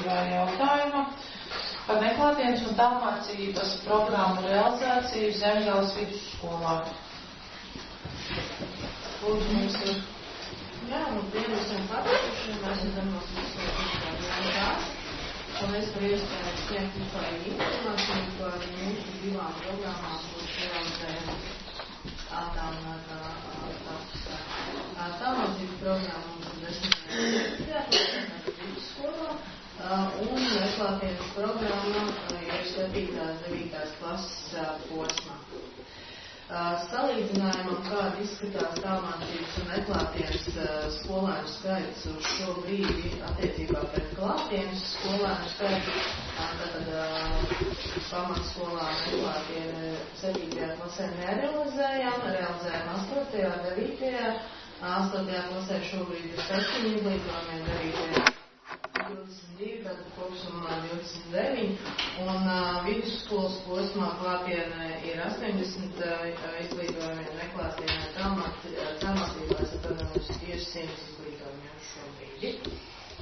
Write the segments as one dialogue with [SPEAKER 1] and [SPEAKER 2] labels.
[SPEAKER 1] Jautājuma par neklātienes un tālmācības programmu realizāciju Zemgales vidusskolā. Lūdzu, mums ir.
[SPEAKER 2] Jā, visiem patīkuši, mēs esam jautājums. Paldies par iespēju sniegt vispārīgi informāciju par mūsu divām programmām, kuras realizējam statusā. Tālmācības programma mums ir 10. vidusskolā, un neklātienes programma ir 7. 9. klases posmā. Salīdzinājumam, kāda izskatās tālmācības un neklātienes skolēnu skaits uz šo brīdi attiecībā pret klātienes skolēnu skaitu. Tātad pamatskolā neklātiene 7. klasē nerealizējām, realizējām 8. 9. 8. klasē šobrīd ir 7 izglītojumiem, 9. 22, tātad kopumā 29, un vidusskolas posmā klātienē ir 80 izglītojumiem, neklātienē tālmācībās ir 100 izglītojumiem šobrīd.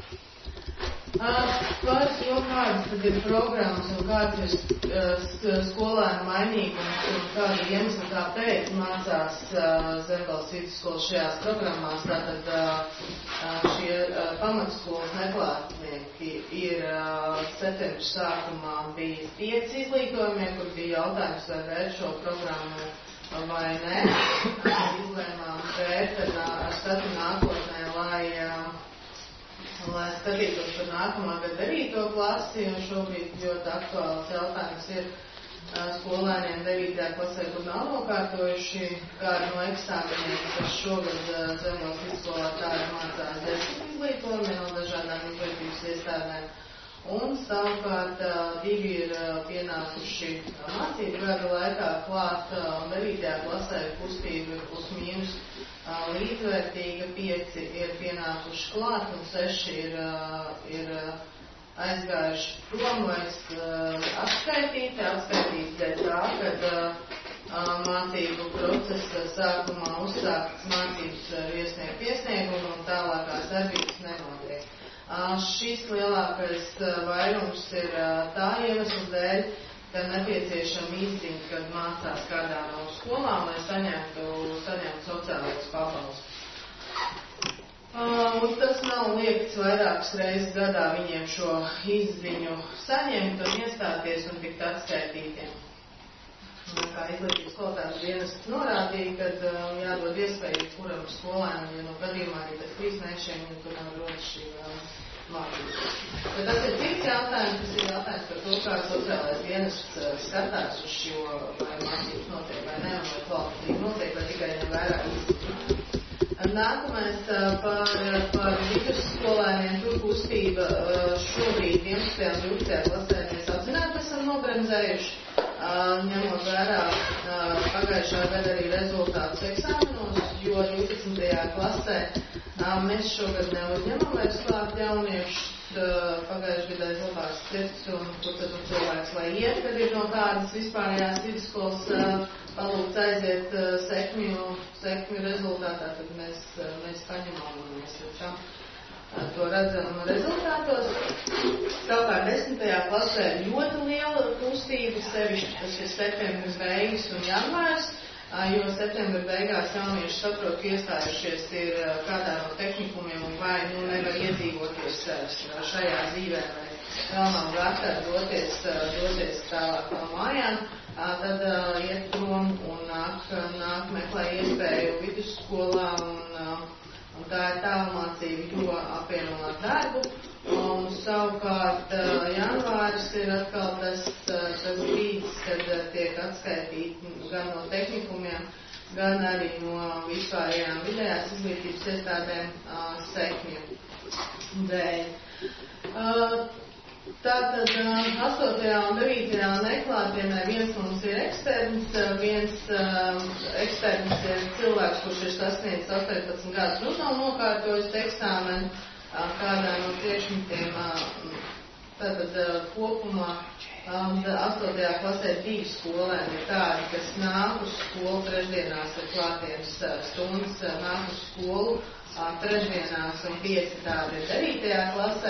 [SPEAKER 2] Par to, kādas tad ir programmas un kāds ir skolēnu mainīgums un kāda iemesla kāpēc mācās Zemgales vidusskolas šajās programmās, tātad šie pamatskolas neklātnieki ir septembra sākumā bija 5 izglītojumiem, kur bija jautājums, vai vērt šo programmu vai nē. Izlēmām vērt ar skatu nākotnē, lai skatītos par nākamā gada 9. klasi, un šobrīd ļoti aktuāls jautājums ir skolēniem 9. klasē, kur nav nokārtojuši kādu no eksāmeniem, kas šogad Zemgales vidusskolā tāda mācās 10 izglītojumiem no dažādām izglītības iestādēm. Un savukārt 2 ir pienākuši mācību gada laikā klāt 9. klasē kustība plus mīnus līdzvērtīga, 5 ir pienākuši klāt un 6 ir aizgājuši prom vairs atskaitīti dēļ tā, kad mācību procesa sākumā uzsāktas mācības iesniegt iesniegumu un tālākās darbības nenotiek. Šis lielākais vairums ir tā iemesla dēļ, ka nepieciešama izziņa, kad mācās kādā no skolām, lai saņemtu sociālajos pabalstus. Un tas nav liekts vairākas reizes gadā viņiem šo izziņu saņemt un iestāties un tikt atskaitītiem. Kā izglītības kvalitātes dienests norādīja, kad jādod iespēju kuram skolēnam, ja no gadījumā arī pēc 3 mēnešiem, ja tur nav rodas šī mācības. Bet tas ir cits jautājums, tas ir jautājums par to, kā sociālais dienests skatās uz šo, vai mācības notiek vai ne, vai kvalitātīvi notiek, vai tikai nevērā izziņu. Nākamais par vidusskolēniem, tur kustība šobrīd 11. un 12. klasē mēs apzināti esam nobremzējuši, ņemot vērā pagājušā gada arī rezultātus eksāmenos, jo 12. klasē mēs šogad neuzņemam vairs klāt jauniešus, pagājušajā gadā izlabās tests un kur tad cilvēks lai iet, kad ir no kādas vispārējās vidusskolas palūgts aiziet sekmju rezultātā, tad mēs paņemam un mēs to redzam rezultātos. Savukārt 10. klasē ļoti liela kustība, sevišķi tas ir septembris beigas un janvārs, jo septembra beigās jaunieši saprot, ka iestājušies ir kādā no tehnikumiem un vai nevar iedzīvoties šajā dzīvē, vai vēl nav gatavi doties tālāk no mājām, tad iet prom un nāk meklē iespēju vidusskolā un tā ir tālmācība, jo apvieno ar darbu. Un savukārt janvāris ir atkal tas brīdis, kad tiek atskaitīti gan no tehnikumiem, gan arī no vispārējām vidējās izglītības iestādēm sekmju dēļ. Tātad 8. un 9. neklātienē viens mums ir eksterns, viens eksterns ir cilvēks, kurš ir sasniedzis 18 gadus un nav nokārtojis eksāmenu kādā no priekšmetiem. Tātad kopumā 8. klasē 2 skolēni ir tādi, kas nāk uz skolu trešdienās ar klātienes stundas, nāk uz skolu trešdienās un 5 tādi ir 9. klasē.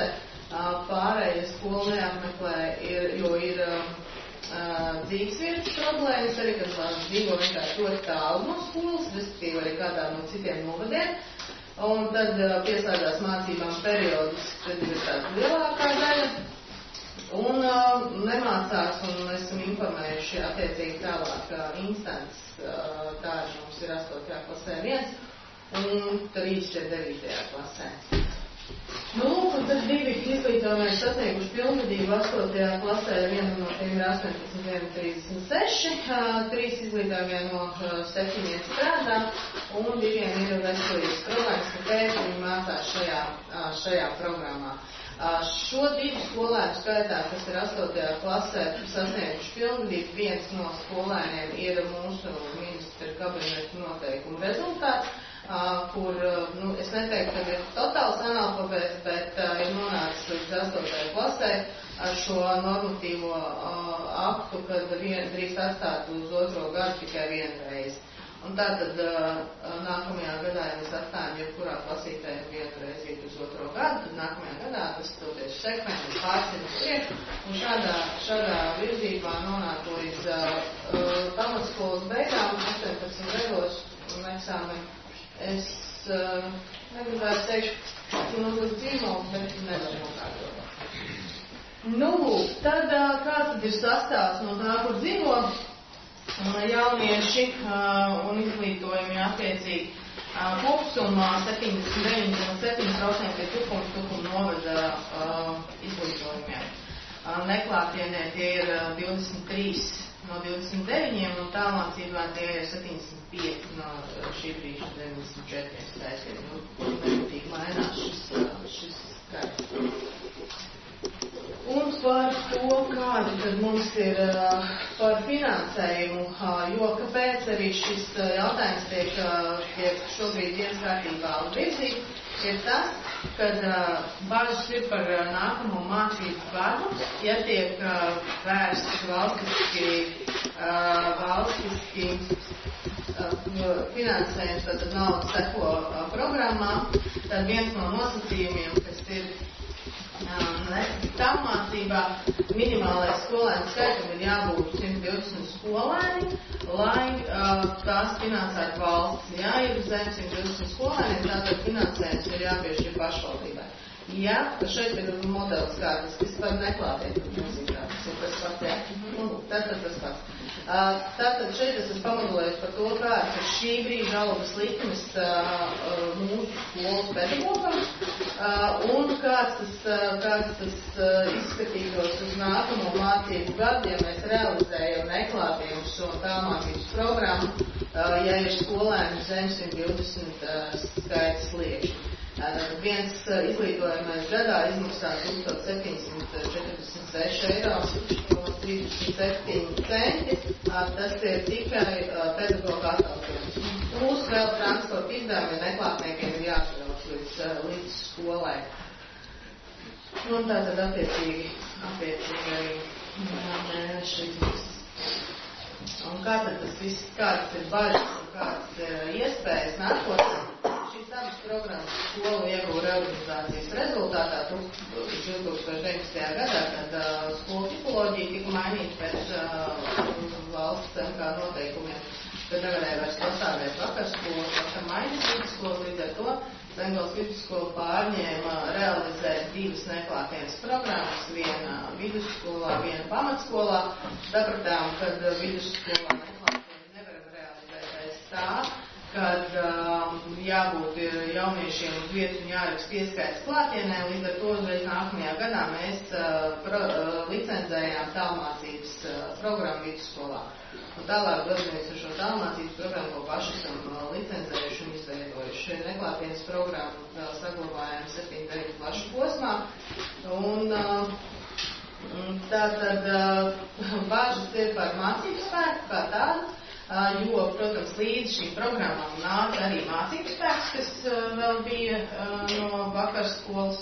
[SPEAKER 2] pārējie skolu neapmeklē, jo ir dzīvesvietas problēmas, arī, kad dzīvo vienkārši ļoti tālu no skolas, respektīvi arī kādā no citiem novadiem. Un tad pieslēdzās mācībām periodus, kad ir tāda lielākā daļa. Un nemācās, un esam informējuši attiecīgi tālāk instants, tāda mums ir 8. klasē 1, un 3 ir 9. klasē. Nu, un tad 2 izglītojumi sasnieguši pilngadību 8. klasē, vienam no tiem ir 18,36, 3 izglītojumiem no 7 strādā, un 2 ir veselības problēmas, kāpēc viņi mācās šajā programmā. Šo 2 skolēnu skaitā, kas ir 8. klasē sasnieguši pilngadību, viens no skolēniem ir mūsu ministra kabineta noteikumu rezultāts, kur, es neteiktu, ka ir totāls analfabēts, bet ir nonācis līdz 8. klasē ar šo normatīvo aktu, kad drīkst atstāt uz 2. gadu tikai vienreiz. Un tātad nākamajā gadā, ja mēs atstājam jebkurā klasītē vienu reizi uz 2. gadu, tad nākamajā gadā tas toties sekmēni pārceļ uz priekšu, un šādā virzībā nonāk līdz pamatskolas beigām, 18 gados un eksāmeni. Es negribētu teikt, ka būs dzīvums, bet nevaru nokārtot. Nu, tad kāds tad ir sastāvs no tā, kur dzīvo jaunieši un izglītojumi attiecīgi. Kopsumā 79,7% ir Tukuma novada izglītojumiem. Neklātienē tie ir 23 no 29, un tālmācībā tie ir 75 no šī brīža 94. Tātad, nebūtīgi mainās šis skaits. Un par to, kādi tad mums ir par finansējumu, jo kāpēc arī šis jautājums tiek šobrīd dienas kārtībā virzīts, ir tas, kad bažas ir par nākamo mācību gadu, ja tiek vērsts valstiski finansējums, tad nauda seko programmā, tad viens no nosacījumiem, kas ir tālmācībā minimālais skolēnu skaitam ir jābūt 120 skolēni, lai tās finansētu valsts. Ja ir zem 120 skolēni, tātad finansējums ir jāpiešķir pašvaldībai. Ja, šeit ir modelis kādas, kas par neklātiem, tas ir tas pats, jā. Tātad tas pats. Tātad šeit es esmu pamodelējis par to, kāds ir šī brīža algas likmes mūsu skolas pedagogam, un kāds tas izskatītos uz nākamo mācību gadu, ja mēs realizējam neklātības un tālmācības programmu, ja ir skolēni zem 120 skaits sliekšņi. Viens izglītojumais gadā izmaksā 1746 eiro, 37 centi, tas ir tikai pedagoga atalgojums. Plus vēl transporta izdevumi neklātniekiem ir jāatbrauc līdz skolai. Un tātad attiecīgi arī mēneša izmaksas. Un kā tad tas viss, kāds ir bažas un kāds ir iespējas nākotnē? Šīs abas programmas skolu ieguva reorganizācijas rezultātā 2019. gadā, kad skolu tipoloģija tika mainīta pēc valsts MK noteikumiem, kad nevarēja vairs pastāvēt vakarskolu, vakar mainīt vidusskolu, līdz ar to Zemgales vidusskola pārņēma realizēt 2 neklātienes programmas, viena vidusskolā, viena pamatskolā. Sapratām, kad vidusskolā neklātieni nevaram realizēt aiz tā, kad jābūt jauniešiem uz vietu un jāraksta ieskaits klātienē, līdz ar to uzreiz nākamajā gadā mēs licenzējām tālmācības programmu vidusskolā. Un tālāk dodamies ar šo tālmācības programmu, ko paši esam licenzējuši un izveidojuši. Neklātienes programmu vēl saglabājam 7-9 plašu posmā. Un tātad bāžas ir par mācību spēku kā tādu, jo, protams, līdz šīm programmām nāca arī mācību spēks, kas vēl bija no vakarskolas,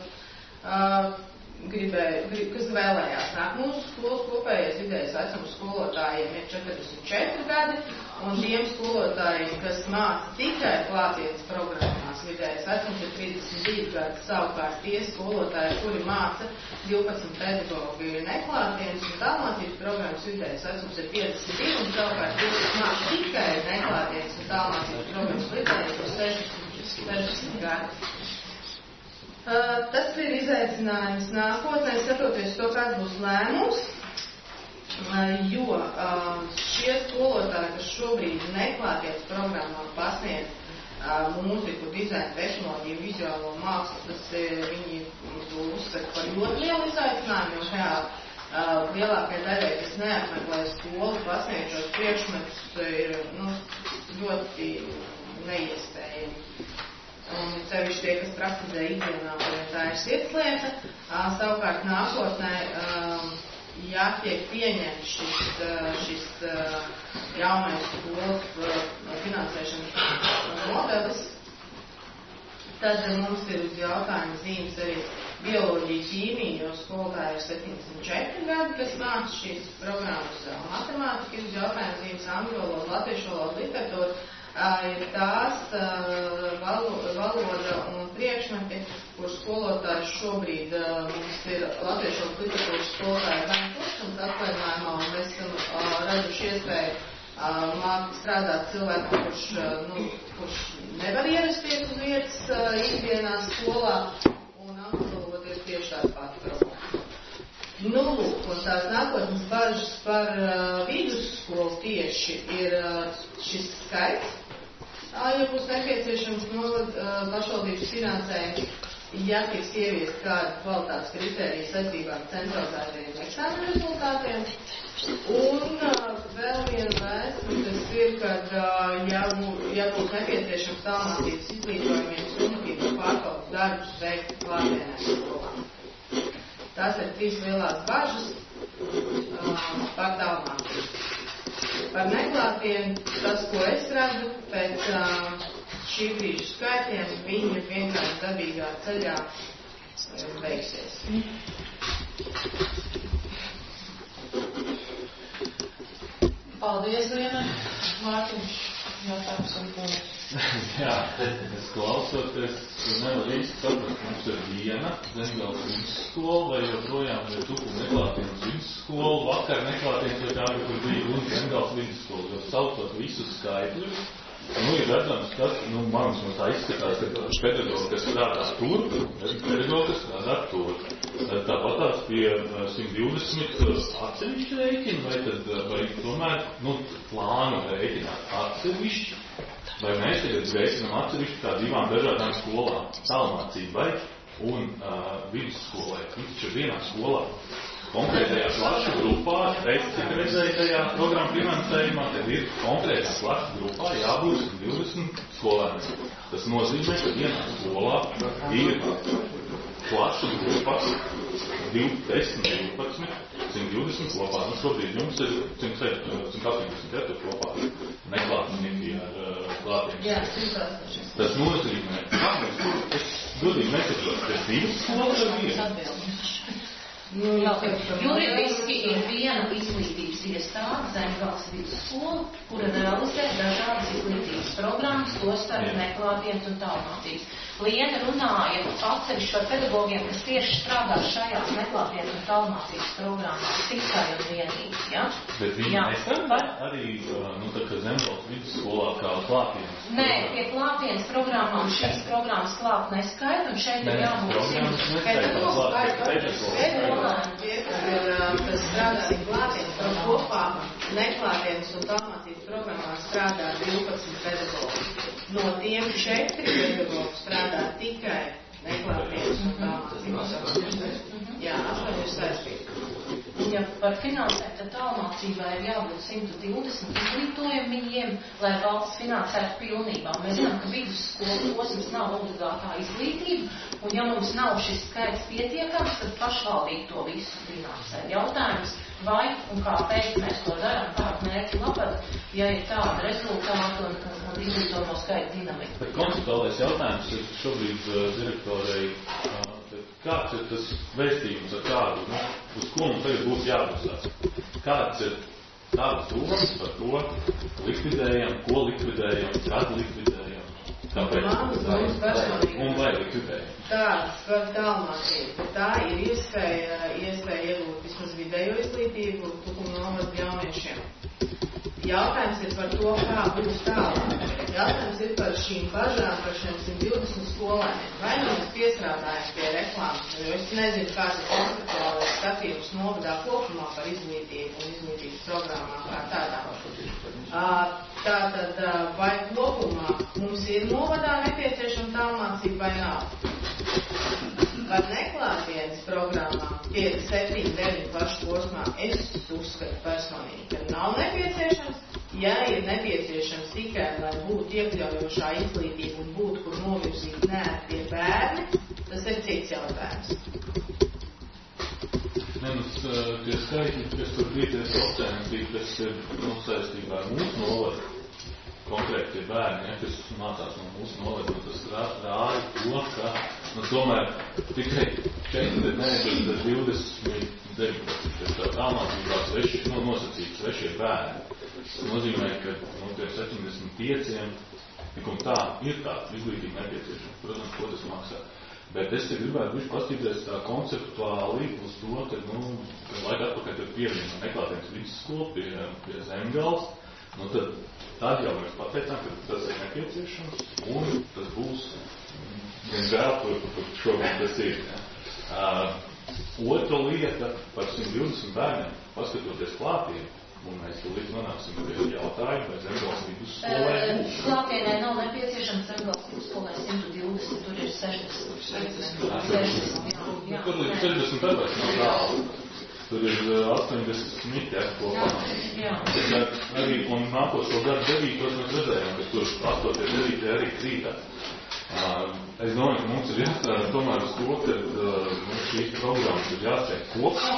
[SPEAKER 2] kas vēlējās nāk. Mūsu skolas kopējais vidējais vecums skolotājiem ir 44 gadi, un tiem skolotājiem, kas māca tikai klātienes programmā, programmās vidējais vecums ir 32 gadi, savukārt tie skolotāji, kuri māca 12 pedagogi neklātienes un tālmācības programmas vidējais vecums ir 52, un savukārt tie, kas māca tikai neklātienes un tālmācības programmas vidējais ir 60 gadi. Tas ir izaicinājums nākotnē, skatoties to, kāds būs lēmums, jo šie skolotāji, kas šobrīd neklātienes programmā pasniedz mūziku, dizainu, tehnoloģiju, vizuālo mākslu, tas viņi to uzskata par ļoti lielu izaicinājumu, jo reāli lielākajai daļai, kas neapmeklē skolu, pasniegt šos priekšmetus ir ļoti neiespējami. Un sevišķi tie, kas praktizē ikdienā, tā ir sirdslieta. Savukārt nākotnē, ja tiek pieņemts šis jaunais skolu finansēšanas modelis, tad mums ir uz jautājumu zīmes arī bioloģija, ķīmija, jo skolotāji ir 74 gadi, kas māca šīs programmas, matemātika ir uz jautājumu zīmes, angļu valoda, latviešu valoda, literatūra. Ir tās valoda un priekšmeti, kur skolotājs šobrīd mums ir latviešu literatūras skolotāja bērnu kuršanas atvaļinājumā, un mēs esam raduši iespēju strādāt cilvēkam, kurš nevar ierasties uz vietas ikdienā skolā, un angļu valoda ir tieši tāda pati problēma. Un tās nākotnes bažas par vidusskolu tieši ir šis skaits. Ja būs nepieciešams pašvaldības finansējums, ja tiks ieviest kādu kvalitātes kritēriju saistībā ar centralizētajiem eksāmenu rezultātiem. Un vēl viena vēstule, kas ir, kad ja būs nepieciešams tālmācības izglītojumiem summatīvas pārvaldes darbus veikt klātienē skolām. Tās ir 3 lielās bažas par tālmācību. Par neklātienu, tas, ko es redzu, pēc šī brīža skaitiem, viņi vienkārši dabīgā ceļā beigsies.
[SPEAKER 1] Paldies, Liena. Mārtiņš, jautājums un punkts.
[SPEAKER 3] Jā, es klausoties, nevaru īsti saprast, mums ir viena Zemgales vidusskola, vai joprojām ir Tukuma neklātienes vidusskola, vakar neklātienes vai kāda, kur bija un Zemgales vidusskola, jo saucot visus skaitļus, ir redzams, kas, manas tā izskatās, ka pedagogi, kas strādā tur, pedagogi, kas strādā tur. Tāpat tās pie 120 atsevišķi rēķini, vai tomēr, plānu rēķināt atsevišķi, vai mēs tagad veicinām atsevišķi kā 2 dažādām skolām, tālmācībai un vidusskolai. Viņš ir vienā skolā. Konkrētajā klašu grupā, redzēja tajā programmu finansējumā, tad ir konkrētā klašu grupā jābūt 20 skolēniem. Tas nozīmē, ka vienā skolā ir klašu grupas 10, 12, 120 kopā. Šobrīd jums ir 180 kopā neklātnieki ar klātienes.
[SPEAKER 2] Jā, 180.
[SPEAKER 3] Tas nozīmē, es godīgi nesaprotu, ka 2 skolas ar vienu.
[SPEAKER 4] Juridiski ir viena izglītības iestāde, Zemgales vidusskola, kura realizē dažādas izglītības programmas, tostarp neklātienes un tālmācības. Liena runāja atsevišķi par pedagogiem, kas tieši strādā šajās neklātienes un tālmācības programmās tikai un vienīgi. Ja?
[SPEAKER 3] Bet viņi nestrādā arī Zemgales vidusskolā kā klātienes?
[SPEAKER 4] Nē, pie klātienes programmām šīs programmas klāt neskaita, un šeit ir
[SPEAKER 2] kas strādā klātienes kopā, neklātienes un tālmācības programmās strādā 12 pedagogi. No tiem 4 pedagogi strādā tikai neklātienes un tālmācības. Jā, 8 ir saistīti.
[SPEAKER 4] Ja par finansēm, tad tālmācībai ir jābūt 120 izglītojumiem, lai valsts finansētu pilnībā. Mēs zinām, ka vidusskolas posms nav obligātā izglītība, un ja mums nav šis skaits pietiekams, tad pašvaldība to visu finansē. Jautājums, vai un kāpēc mēs to darām, kādu mērķi labad, ja ir tāda rezultāta un izglītojumu skaita dinamika.
[SPEAKER 3] Bet konceptuālais jautājums ir šobrīd direktorei, kāds ir tas vēstījums ar kādu, uz ko mums tagad būtu jābūsās? Kāds ir tādas domas par to likvidējam, ko likvidējam, kad likvidējam?
[SPEAKER 2] Māmas personīgi.
[SPEAKER 3] Un vai likvidēja?
[SPEAKER 2] Tāds par tālmācību, bet tā ir iespēja iegūt vismaz vidējo izglītību Tukuma novada jauniešiem. Jautājums ir par to, kā būs tālāk. Jautājums ir par šīm bažām, par šiem 120 skolēniem. Vai nu mēs piestrādājam pie reklāmas, jo es nezinu, kāds ir konceptuālais skatījums novadā kopumā par izglītību un izglītības programmām kā tādām. Tātad, vai kopumā mums ir novadā nepieciešama tālmācība vai nav? Par neklātienes programmām 5, 7, 9 klašu posmā es uzskatu personīgi, ka nav nepieciešams. Ja ir nepieciešams tikai, lai būtu iekļaujošā izglītība un būtu, kur novirzīt neērtie bērni, tas ir cits jautājums.
[SPEAKER 3] Tie skaitļi, kas tur bija, tie procenti, kas ir saistībā ar mūsu novadu, konkrēti tie bērni, kas mācās no mūsu novadu, tas rāja to, ka tomēr tikai 4, ne, bet 29, tālmācībā nosacīti svešie bērni. Tas nozīmē, ka tie 75 tik un tā ir tāda izglītība nepieciešama. Protams, ko tas maksā. Bet es te gribētu bišķi pastīties tā konceptuāli uz to, ka, laika atpakaļ tad pievienam neklātienes vidusskolu pie Zemgales, tad jau mēs pateicām, ka tas ir nepieciešams un tas būs žēl, kur šobrīd tas ir. Otra lieta par 120 bērniem, paskatoties klātiem, un mēs tūlīt nonāksim pie jautājumu, vai Zemgales vidusskolē.
[SPEAKER 4] Klātienē nav nepieciešams Zemgales vidusskolē 120, tur ir 60.
[SPEAKER 3] Tur līdz 60 tāpēc nav tālu. Tur ir 80 smiti, kopā. Arī, un nākošo gadu 9. mēs redzējām, ka tur 8. 9. arī krītā. Es domāju, ka mums ir jāstrādā tomēr uz to, ka šīs programmas ir jāsēk kopā.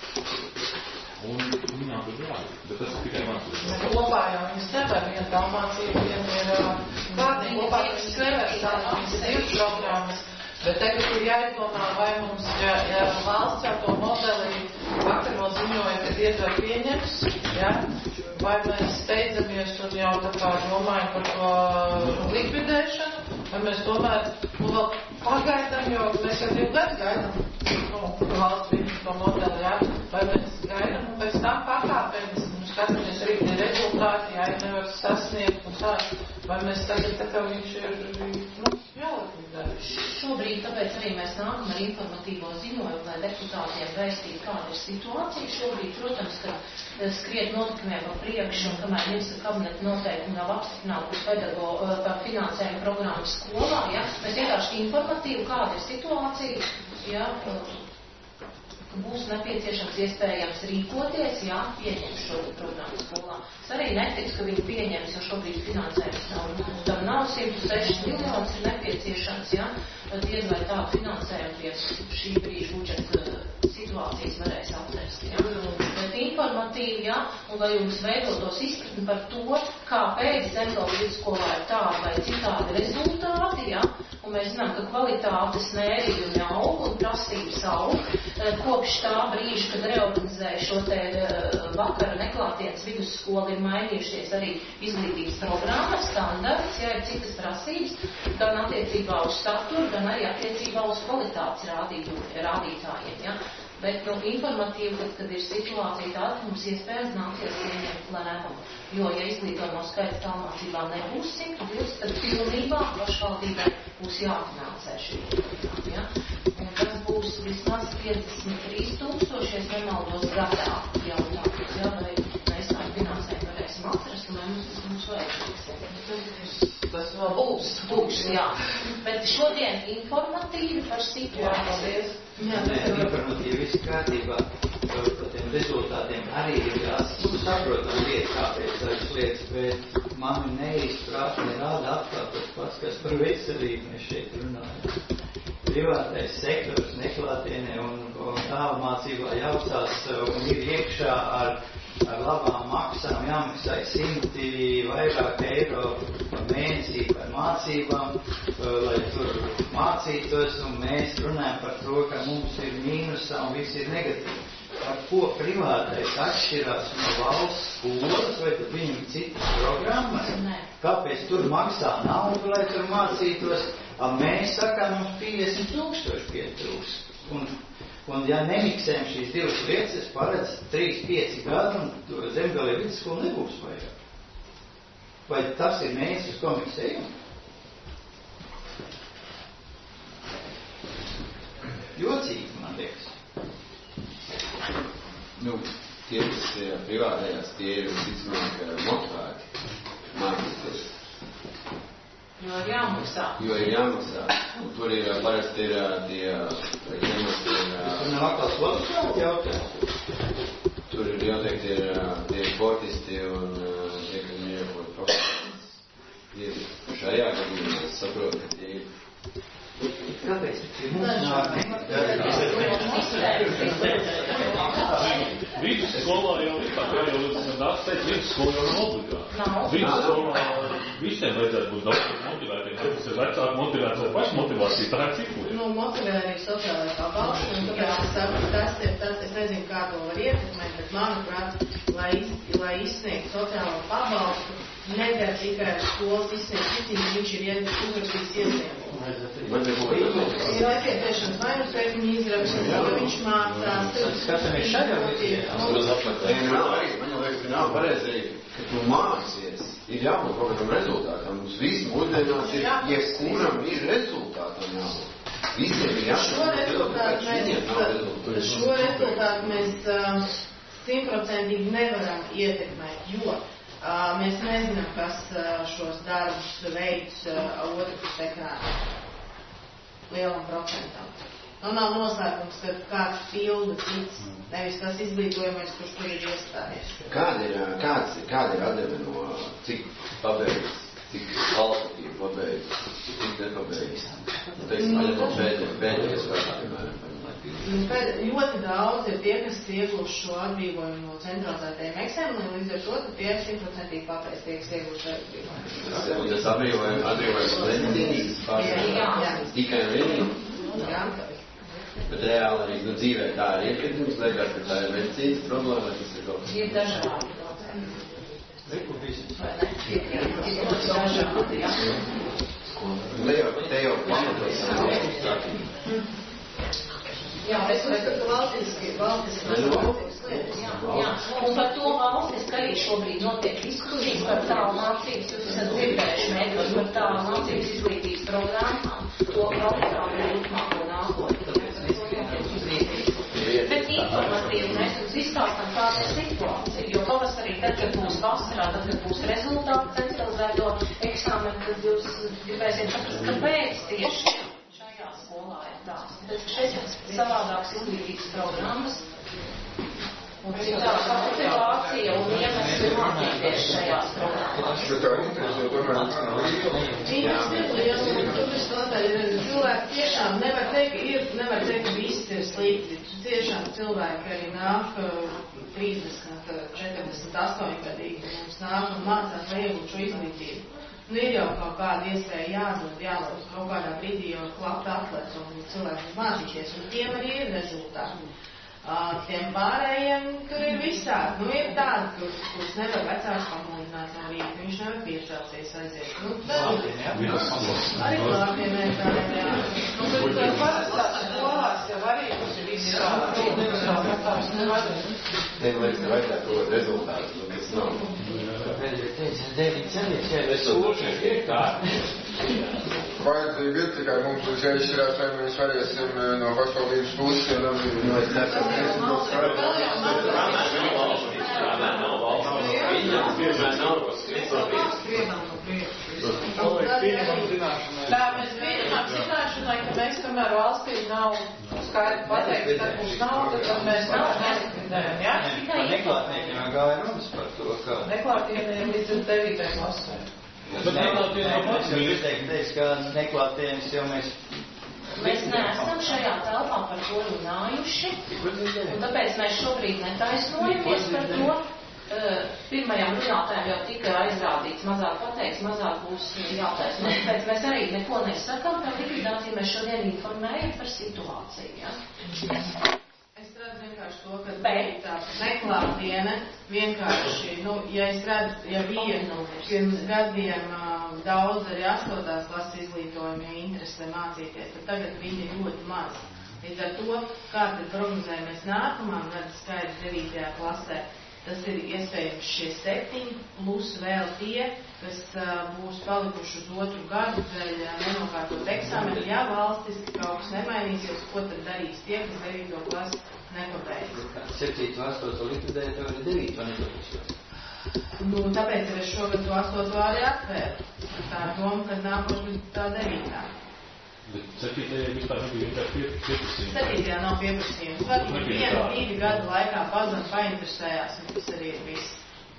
[SPEAKER 3] Un viņām ir jābūt, bet tas ir tikai mans uzdevums.
[SPEAKER 1] Kopā jau viņas nevar viena tālmācība, viena ir vārdi kopā, viņas nevar tālmācības 2 programmas, bet tagad ir jāizdomā, vai mums, ja valsts jau to modeli vakar vēl ziņoja, kad ietver pieņems, ja, vai mēs steidzamies un jau tā kā domājam par to likvidēšanu, vai mēs tomēr vēl pagaidām, jo mēs jau 2 gadu gaidām, valsts viņas to modeli, ja, vai mēs gaidām un pēc tam pakāpēs, skatāmies arī tie rezultāti, ja nevar sasniegt un tā, vai mēs tagad tā kā viņš ir, jālikvidē.
[SPEAKER 4] Šobrīd, tāpēc arī mēs nākam ar informatīvo ziņojumu, lai deputātiem vēstītu, kāda ir situācija. Šobrīd, protams, ka skriet notikumiem pa priekšu, un kamēr ministra kabineta noteikumi nav apstiprināti par finansējumu programmu skolā, ja, mēs vienkārši informatīvi, kāda ir situācija, ja, būs nepieciešams iespējams rīkoties, ja pieņem šo programmu skolā. Es arī neticu, ka viņi pieņems, jo šobrīd finansējums nav. Tam nav 106 miljonus ir nepieciešams, ja, diez vai tādu finansējumu pie šī brīža budžeta situācijas varēs atrast, ja. Bet informatīvi, ja, un lai jums veidotos izpratni par to, kāpēc Zemgales vidusskolā ir tādi vai citādi rezultāti, ja, un mēs zinām, ka kvalitātes mērījumi aug un prasības aug. Kopš tā brīža, kad reorganizēja šo te vakara neklātienes vidusskolu, ir mainījušies arī izglītības programmas, standarts, ja ir citas prasības, gan attiecībā uz saturu, gan arī attiecībā uz kvalitātes rādītājiem. Ja? Bet informatīvi, kad ir situācija tāda, mums iespējams nāksies pieņemt lēmumu. Jo, ja izglītojamo skaits tālmācībā nebūs 120, tad pilnībā pašvaldībai būs jāfinansē šī programma. Ja? Un tas būs vismaz 53,000, es nemaldos gadā jautājums. Ja? Vai mēs tādu finansējumu varēsim atrast, un vai mums tas mums vajadzīgs.
[SPEAKER 1] Tas vēl būs,
[SPEAKER 4] jā. Bet šodien informatīvi par situāciju.
[SPEAKER 5] Informatīvi viss kārtībā par tiem rezultātiem arī ir jāsaprotam lieta, kāpēc tādas lietas, bet mani neizprātni rāda atkal tas pats, kas par veselību mēs šeit runājam. Privātais sektors neklātienē un tālmācībā jaucās un ir iekšā ar labām maksām, jāmaksā 100 vairāk eiro mēnesī par mācībām, lai tur mācītos, un mēs runājam par to, ka mums ir mīnusā un viss ir negatīvi. ar ko privātais atšķirās no valsts skolas, vai tad viņam citas programmas? Kāpēc tur maksā naudu, lai tur mācītos? Mēs sakām, mums 50,000 pietrūks. Un ja nemiksējam šīs divas vietas, es paredzu 3-5 gadu, un Zemgalē vidusskola nebūs vairāk. Vai tas ir mērķis, uz ko miksējam? Jocīgi, man liekas.
[SPEAKER 6] Tie, kas privātajās, tie ir visticamāk motivēti mācīties.
[SPEAKER 4] Jo ir jāmaksā.
[SPEAKER 6] Un tur ir parasti ir tie iemesli.
[SPEAKER 5] Tur nav atkal slodus jautājums.
[SPEAKER 6] Tur ir jāteikt, tie sportisti un tie, kas ir profesionāls. Šajā gadījumā es saprotu, ka tie ir.
[SPEAKER 5] Kāpēc?
[SPEAKER 3] Vidusskolā jau vispār, jau nākstēt, vidusskola jau nav obligāti. Vidusskolā visiem vajadzētu būt daudz motivētiem, tas ir vecāki motivēts vai pašmotivācija, tā ir cikli.
[SPEAKER 2] Motivē arī sociālajā pabalstu, un tāpēc es saku, tas, es nezinu, kā to var ietekmēt, bet manuprāt, lai izsniegt sociālo pabalstu, nedara tikai skolas izsniegt, viņš ir uzrakstījis iesniegumu. Ir nepieciešams vai nu pēkņi izrakstīt, jo viņš mācās.
[SPEAKER 5] Skatāmies šajā vietā.
[SPEAKER 6] Man liekas, ka nav pareizi, ka tu mācies. Ir jābūt kaut kādam rezultātam. Mums visi mūsdienās ir, jebkuram ir rezultātam jābūt. Visiem ir jābūt.
[SPEAKER 2] Šo rezultātu mēs 100% nevaram ietekmēt, jo mēs nezinām, kas šos darbus veids otru ekrānu lielam procentam. Nav noslēgums, ka kāds pilda cits, nevis tas izglītojumais, kurš tur ir iestājies.
[SPEAKER 6] Kāda ir atdeve no cik pabeidz, cik kvalitatīvi pabeidz, cik nepabeidz? Pēdējais vārdā, piemēram.
[SPEAKER 2] Ļoti daudz ir tie, kas iegūst šo atbrīvojumu no centralizētajiem eksāmeniem, līdz ar to tie 100% pabeidz tie, kas iegūst šo atbrīvojumu.
[SPEAKER 6] Un tas atbrīvojums nevienīgs pārstāvjums? Tikai vienīgi?
[SPEAKER 2] Jā.
[SPEAKER 6] Bet reāli arī dzīvē tā ir iekritums, liekas, ka tā ir medicīnas problēma, vai tas ir kaut kas?
[SPEAKER 4] Ir dažādi problēma.
[SPEAKER 6] Te jau pamatos.
[SPEAKER 2] Jā, es uzskatu, ka valstiski lietas.
[SPEAKER 4] Jā, un par to valstiski arī šobrīd notiek diskusijas par tālu mācības, jūs esat dzirdējuši mēģinot par tālu mācības izglītības programmām, to programmu turpmāko nākotni. Bet informatīvi mēs jums izstāstam, kāda ir situācija, jo pavasarī, tad, kad būs vasarā, tad, kad būs rezultāti centralizēto eksāmenu, tad jūs gribēsiet saprast, kāpēc tieši šajā skolā ir tās. Tad šeit ir savādāks izglītības programmas, un citāds motivācija un iemesli mācīties šajās programmās.
[SPEAKER 2] Cilvēki tiešām nevar teikt, ka viss ir slikti. Tiešām cilvēki arī nāk 30, 48 gadīgi, mums nāk un mācās, lai iegūt šo izglītību. Ir jau kaut kāda iespēja jābūt kaut kādā brīdī jau klapt atlets un cilvēki mācīties, un tiem arī ir rezultāti. Tiem pārējiem tur ir visādi. Ir tādi, kurus nevar vecāks pamudināt no rīta, viņš nevar piešācies aiziet. Arī klātienē tādiem, jā.
[SPEAKER 1] Bet parastās skolās jau arī tas ir izstrādāt.
[SPEAKER 6] Tev liekas, ka vajadzētu kaut rezultātus, un tas nav.
[SPEAKER 7] Vajadzīgi ir tikai mums uz jāizšķirās, vai mēs varēsim no pašvaldības puses, jo nav
[SPEAKER 1] Tā mēs pieņemam zināšanai, ka mēs, kamēr valstī nav skaidri pateikts, ka mums nav, tad mēs nelikvidējam, jā?
[SPEAKER 5] Par neklātniekiem gāja runas par to, ka...
[SPEAKER 1] Neklātniekiem līdz 9. klasē.
[SPEAKER 5] Bet teiks, ka neklātienes jau mēs...
[SPEAKER 4] Mēs neesam šajā telpā par to runājuši, un tāpēc mēs šobrīd netaisnojamies par to. Pirmajām runātājām jau tika aizrādīts, mazāk pateikts, mazāk būs jātaisno. Tāpēc mēs arī neko nesakām par likvidāciju, mēs šodien informējam par situāciju. Ja?
[SPEAKER 2] Es redzu vienkārši to, ka tā neklātdiene vienkārši, ja es redzu, ja bija pirms gadiem daudz arī 8. klases izglītojumi interesē mācīties, tad tagad viņi ir ļoti maz. Līdz ar to, kā tad prognozējamies nākamā gada skaidrs 9. klasē, tas ir iespējams šie 7 plus vēl tie, kas būs palikuši uz otru gadu dēļ nenokārtot eksāmenu. Ja valstiski kaut kas nemainīsies, ko tad darīs tie, kas 9. klasi nepabeidz?
[SPEAKER 5] 7. 8. likvidēja, tev ir 9. nepabeigšos.
[SPEAKER 2] Tāpēc es šogad to 8. arī atvēru. Tā doma, ka nākošais tā 9.
[SPEAKER 3] Bet 7. vispār nebija vienkārši pieprasījums.
[SPEAKER 2] 7. nav pieprasījums. Varbūt 1-2 gadu laikā pazem painteresējās, un tas arī ir viss.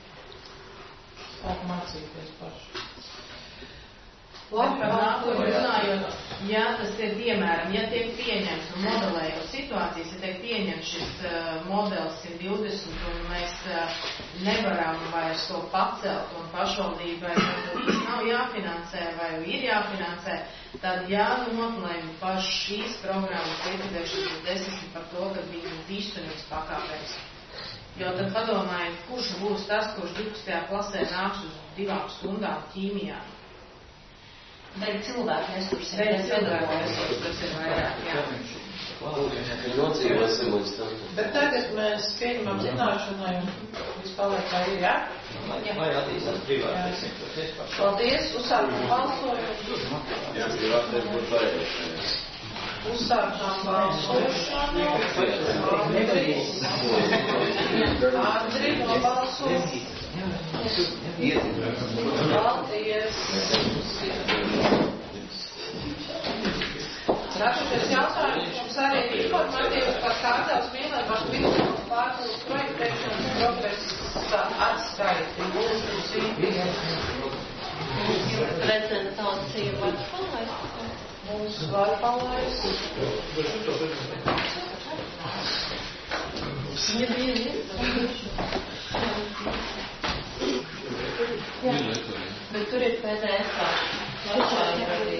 [SPEAKER 1] Sāk mācīties paši.
[SPEAKER 2] Labi, par nākotni runājot, ja tas ir piemēram, ja tiek pieņemts un modelējot situācijas, ja tiek pieņemts šis modelis 120 un mēs nevaram vairs to pacelt un pašvaldībai tas nav jāfinansē vai ir jāfinansē, tad jānoklēm paši šīs programmas likvidēšanas 10 par to, ka viņi visu nevis pakāpēs. Jo tad padomājiet, kurš būs tas, kurš 12. klasē nāks uz 2 stundām ķīmijā.
[SPEAKER 4] Bet cilvēki nesursi.
[SPEAKER 2] Tas ir vairāk, jā.
[SPEAKER 1] Bet tagad mēs pieņemam zināšanai un viss paliek kā ir, jā?
[SPEAKER 5] Vai attīstās privātais.
[SPEAKER 1] Paldies, uzsākam balsojumu.
[SPEAKER 6] Jā, privātais būtu vajag.
[SPEAKER 1] Uzsākām balsošanu. Andri nobalsos. Paldies. Nākošais jautājums mums arī ir informatīvs par Kārtavas Mīlēmās vidusskolas pārsaules projektēšanas progresa atskaiti. Lūdzu, zīmēt.
[SPEAKER 4] Prezentācija var palaist.
[SPEAKER 1] Mums var palaist.
[SPEAKER 4] Viņa bija Jā, bet tur ir PDF-ā. Lašā ir arī.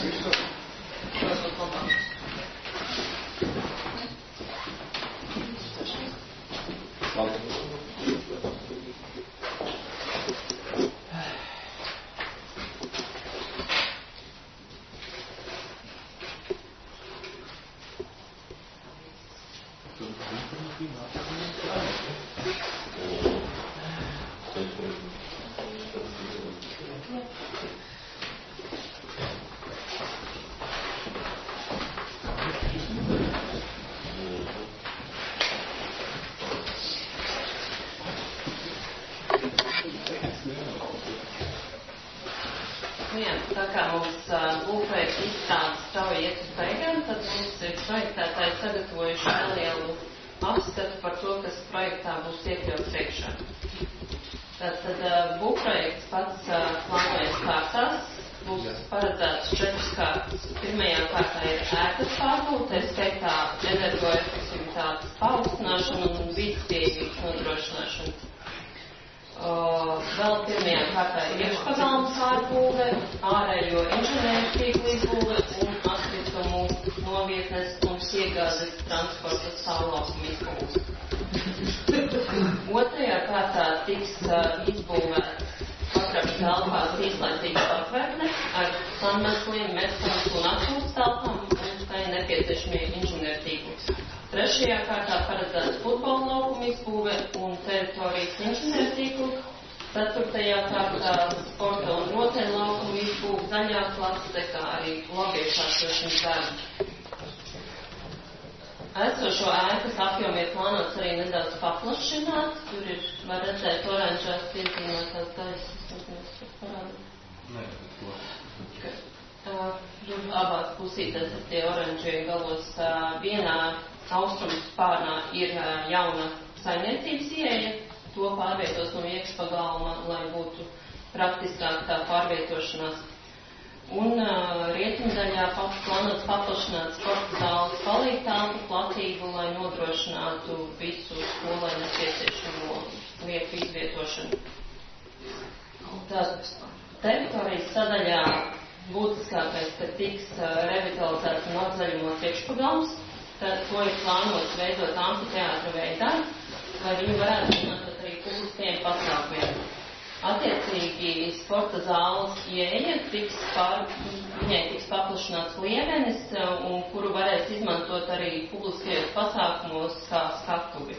[SPEAKER 4] Tā kā mums būvprojekts izstādes strauji iet uz beigām, tad mums ir projektētāji sagatavojuši nelielu apskatu par to, kas projektā būs iekļauts iekšā. Tātad būvprojekts pats plānojas kārtās, būs paredzēts 4 kārtas. Pirmajā kārtā ir ēkas pārbūve, tā skaitā energoefektivitātes paaugstināšana un vidas pieejamības nodrošināšana. Vēl pirmajā kārtā ir iekšpagalmas pārbūve, ārējo inženieru tīklu izbūve un atkritumu novietnes un iegādes transporta stāvlaukumu izbūve. Otrajā kārtā tiks izbūvēts pakrašu telpās īslaicīgas patvērtne ar sanmesliem, metkanku un atpūtas telpām un tai nepieciešamie inženieru tīkli. Trešajā kārtā paredzēts futbola laukuma izbūve un teritorijas inženieru tīklu. Ceturtajā kārtā sporta un rotaļu laukuma izbūve, zaļā klase, kā arī lobiešu atsošanas darbi. Esošo ēkas apjomu ir plānots arī nedaudz paplašināt. Tur ir, var redzēt, oranžās piezīmētās daļas. Tur abās pusītēs ir tie oranžie galos. Vienā austrumu spārnā ir jauna saimniecības ieeja, to pārvietos no iekšpagalma, lai būtu praktiskāk tā pārvietošanās. Un rietumdaļā plānots paplašināt sporta zāles palīgtelpu platību, lai nodrošinātu visu skolai nepieciešamo lietu izvietošanu. Tad teritorijas sadaļā būtiskākais, ka tiks revitalizēts un atzaļumots iekšpagalms.
[SPEAKER 8] tad to ir plānots veidot amfiteātra veidā, lai viņi varētu izmantot arī publiskajiem pasākumiem. Attiecīgi sporta zāles ieeja viņai tiks paplašināts liemenis, un kuru varēs izmantot arī publiskajos pasākumos kā skatuvi.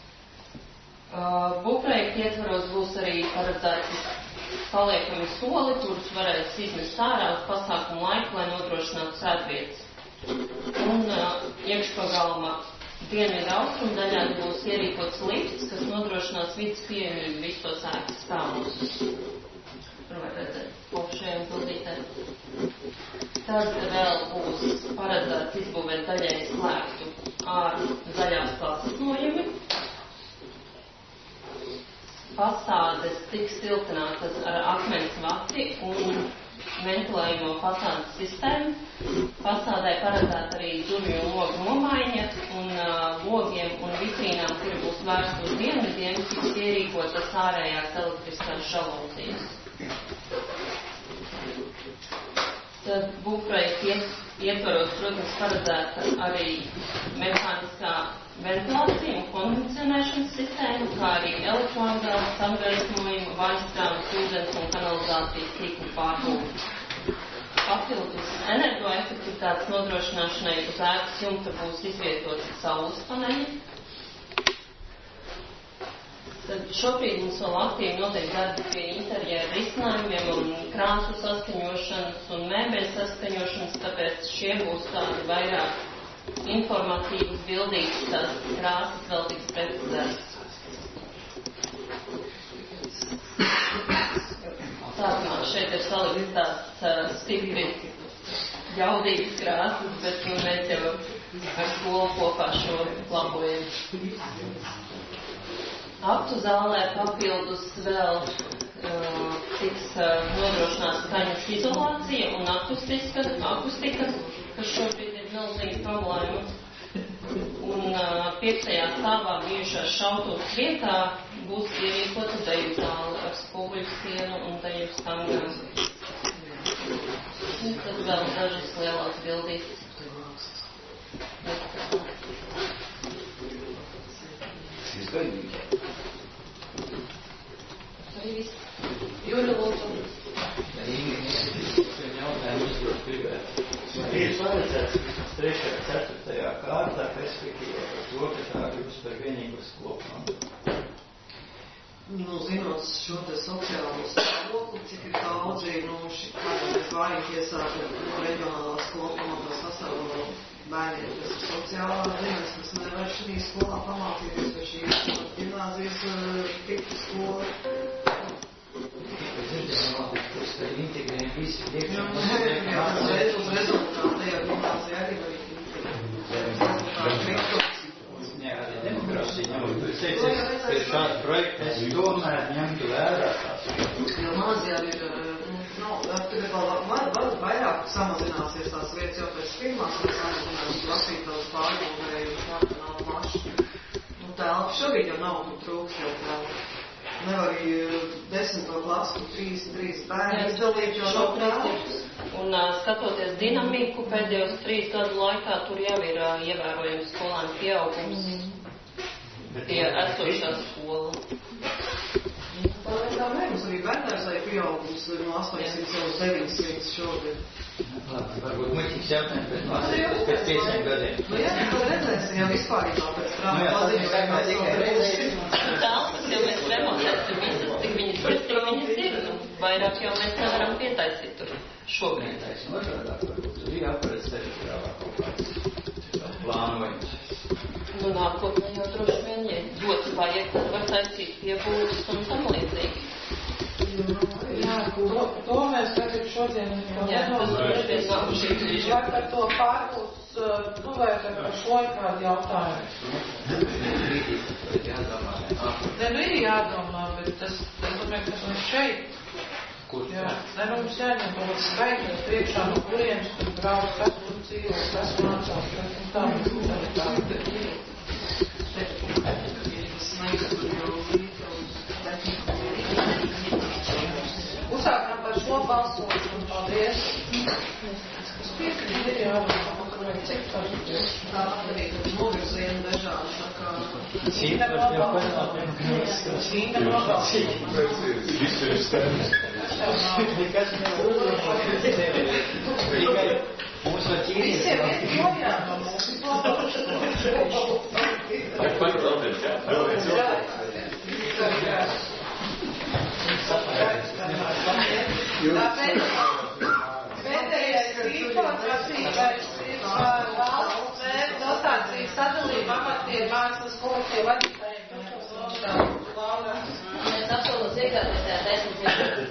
[SPEAKER 8] Būvprojekta ietvaros būs arī paredzēti paliekami soli, kurus varēs izmest ārā uz pasākumu laiku, lai nodrošinātu sēdvietas. Un iekšpagalma dienvidu austrumu daļā būs ierīkots lifts, kas nodrošinās vidas pieejamību visos ēkas stāvos. Tur var redzēt kopšajiem bildītēm. Tad vēl būs paredzēts izbūvēt daļēji slēgtu ar zaļās plasmasnojumi. Fasādes tiks siltinātas ar akmens vati un ventilējumu fasādes sistēmu. Fasādē paredzēta arī durvju un logu nomaiņa, un logiem un vitrīnām, kuri būs vērsti uz dienvidiem, tiks ierīkotas ārējās elektriskās žalūzijas. Tad būvprojekta ietvaros, protams, paredzēta arī mehāniskā ventilācija un kondicionēšanas sistēma, kā arī elektroapgādes, apgaismojuma, vaļstrāmas, ūdens un kanalizācijas tīklu pārbūve. Papildus energoefektivitātes nodrošināšanai uz ēkas jumta būs izvietoti saules paneļi. Tad šobrīd mums vēl aktīvi notiek darbi pie interjera risinājumiem un krāsu saskaņošanas un mēbeļu saskaņošanas, tāpēc šie būs tādi vairāk informatīvas bildītas, tās krāsas vēl tiks precizētas. Sākumā šeit ir salikts tāds stipri jaudīgas krāsas, bet mēs jau ar skolu kopā šo labojam. Aktu zālē papildus vēl tiks nodrošināta skaņas izolācija un akustika, kas šobrīd ir milzīga problēma. Un 5. stāvā bijušās šautuves vietā būs ierīkota deju zāle ar spoguļu sienu un deju stangām. Un tad vēl dažas lielās bildītes. Arī viss. Jūra lūdzu.
[SPEAKER 5] Ir paredzēts 3. un 4. kārtā, respektīvi to, ka tā kļūs par vienīgo skolu.
[SPEAKER 2] Zinot šo te sociālo stāvokli, cik ir daudzi, kādreiz vājīgi iesāka reģionālā skola pamatā sastāvā bērniem, kas ir sociālā dienas, kas nevar šī skolā pamācīties, vai šī gimnāzijas tipu skola.
[SPEAKER 5] Tas ir integrējumi visi priekšā.
[SPEAKER 2] Uz rezultātu tajā gimnāzijā arī var
[SPEAKER 5] Jā, arī demokrātija ņemot. Tu teici, ka šādi projekti es tomēr ņemtu vērā tās.
[SPEAKER 2] Jo māzijām ir, tagad vēl vairāk samazināsies tās vietas, jo pēc pirmās samazinās lasītavas pārbūvēju pārkanālu mašu. Telpa šobrīd jau nav trūks, jo nevar arī 10. klasu, 33 bērni izdalīt, jo nav trūks.
[SPEAKER 8] Un skatoties dinamiku, pēdējos 3 gadu laikā tur jau ir ievērojams skolānu pieaugums pie esošā skola.
[SPEAKER 2] Tā mums arī bērnēs arī pieaugums no 800 līdz 900 šogad.
[SPEAKER 5] Varbūt muļķīgs jautājums, bet pēc 5 gadiem.
[SPEAKER 2] Jā, tad redzēsim, jau vispārībā pēc trāma paziņojumā
[SPEAKER 8] Telpas jau mēs remontēsim visas, cik viņas ir, vairāk jau mēs nevaram pietaisīt tur šobrīd.
[SPEAKER 5] Tur ir jāparedz teritoriālā kaut kāds plānojums.
[SPEAKER 8] Nākotnē jau droši vien, ja dots vajag, tad var taisīt piebūves un tam līdzīgi.
[SPEAKER 1] Jā, to mēs tagad šodien vai par to pārbūs, vai par šo kādu jautājumu. Ir jādomā, bet tas domāju, ka mums šeit. Jā, mums jāņem kaut kāds skaitļus priekšā no kurienes, kur brauc, kas tur dzīvo, kas mācās, kas tā. Uzsākam par šo balsošanu. Paldies. Es piekrītu, ir jādomā, cik par Dotācijas sadalījuma amatieru mākslas kolektīvu vadītājiem.
[SPEAKER 8] Mēs absolūti iekļauties tajā 10 minūtēs.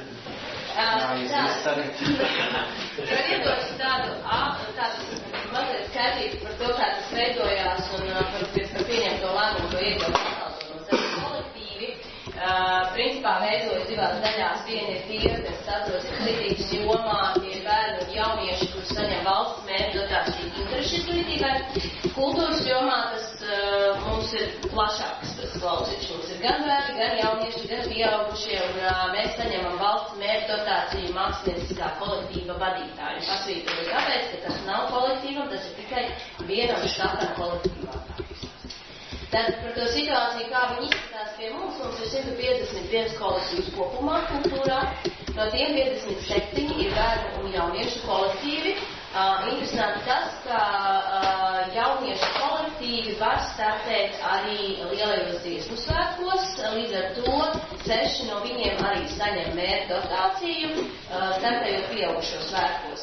[SPEAKER 8] Var iedošu tādu mazliet skaidrību par to, kā tas veidojās un par pieņemto lēmumu, ko iekļaut pakalpojumu. Kolektīvi principā veidojas divās daļās. Viena ir tie, kas atrodas izglītības jomā, tie ir bērni un jaunieši, kurus saņem valsts mērķu dotāciju interešu izglītībai. Kultūras jomā tas mums ir plašāks tas klausīts. Mums ir gan bērni, gan jaunieši, gan pieaugušie, un mēs saņemam valsts mērķu dotāciju mākslinieckā kolektīva vadītāju. Pasvītroju tāpēc, ka tas nav kolektīvam, tas ir tikai vienam štatam kolektīvā. Tātad par to situāciju, kā viņi izskatās pie mums ir 151 kolektīvs kopumā kultūrā. No tiem 57 ir bērnu un jauniešu kolektīvi. Interesanti tas, ka jauniešu kolektīvi var startēt arī lielajos dziesmu svētkos, līdz ar to 6 no viņiem arī saņem mērķu dotāciju, startējot pieaugušo svētkos.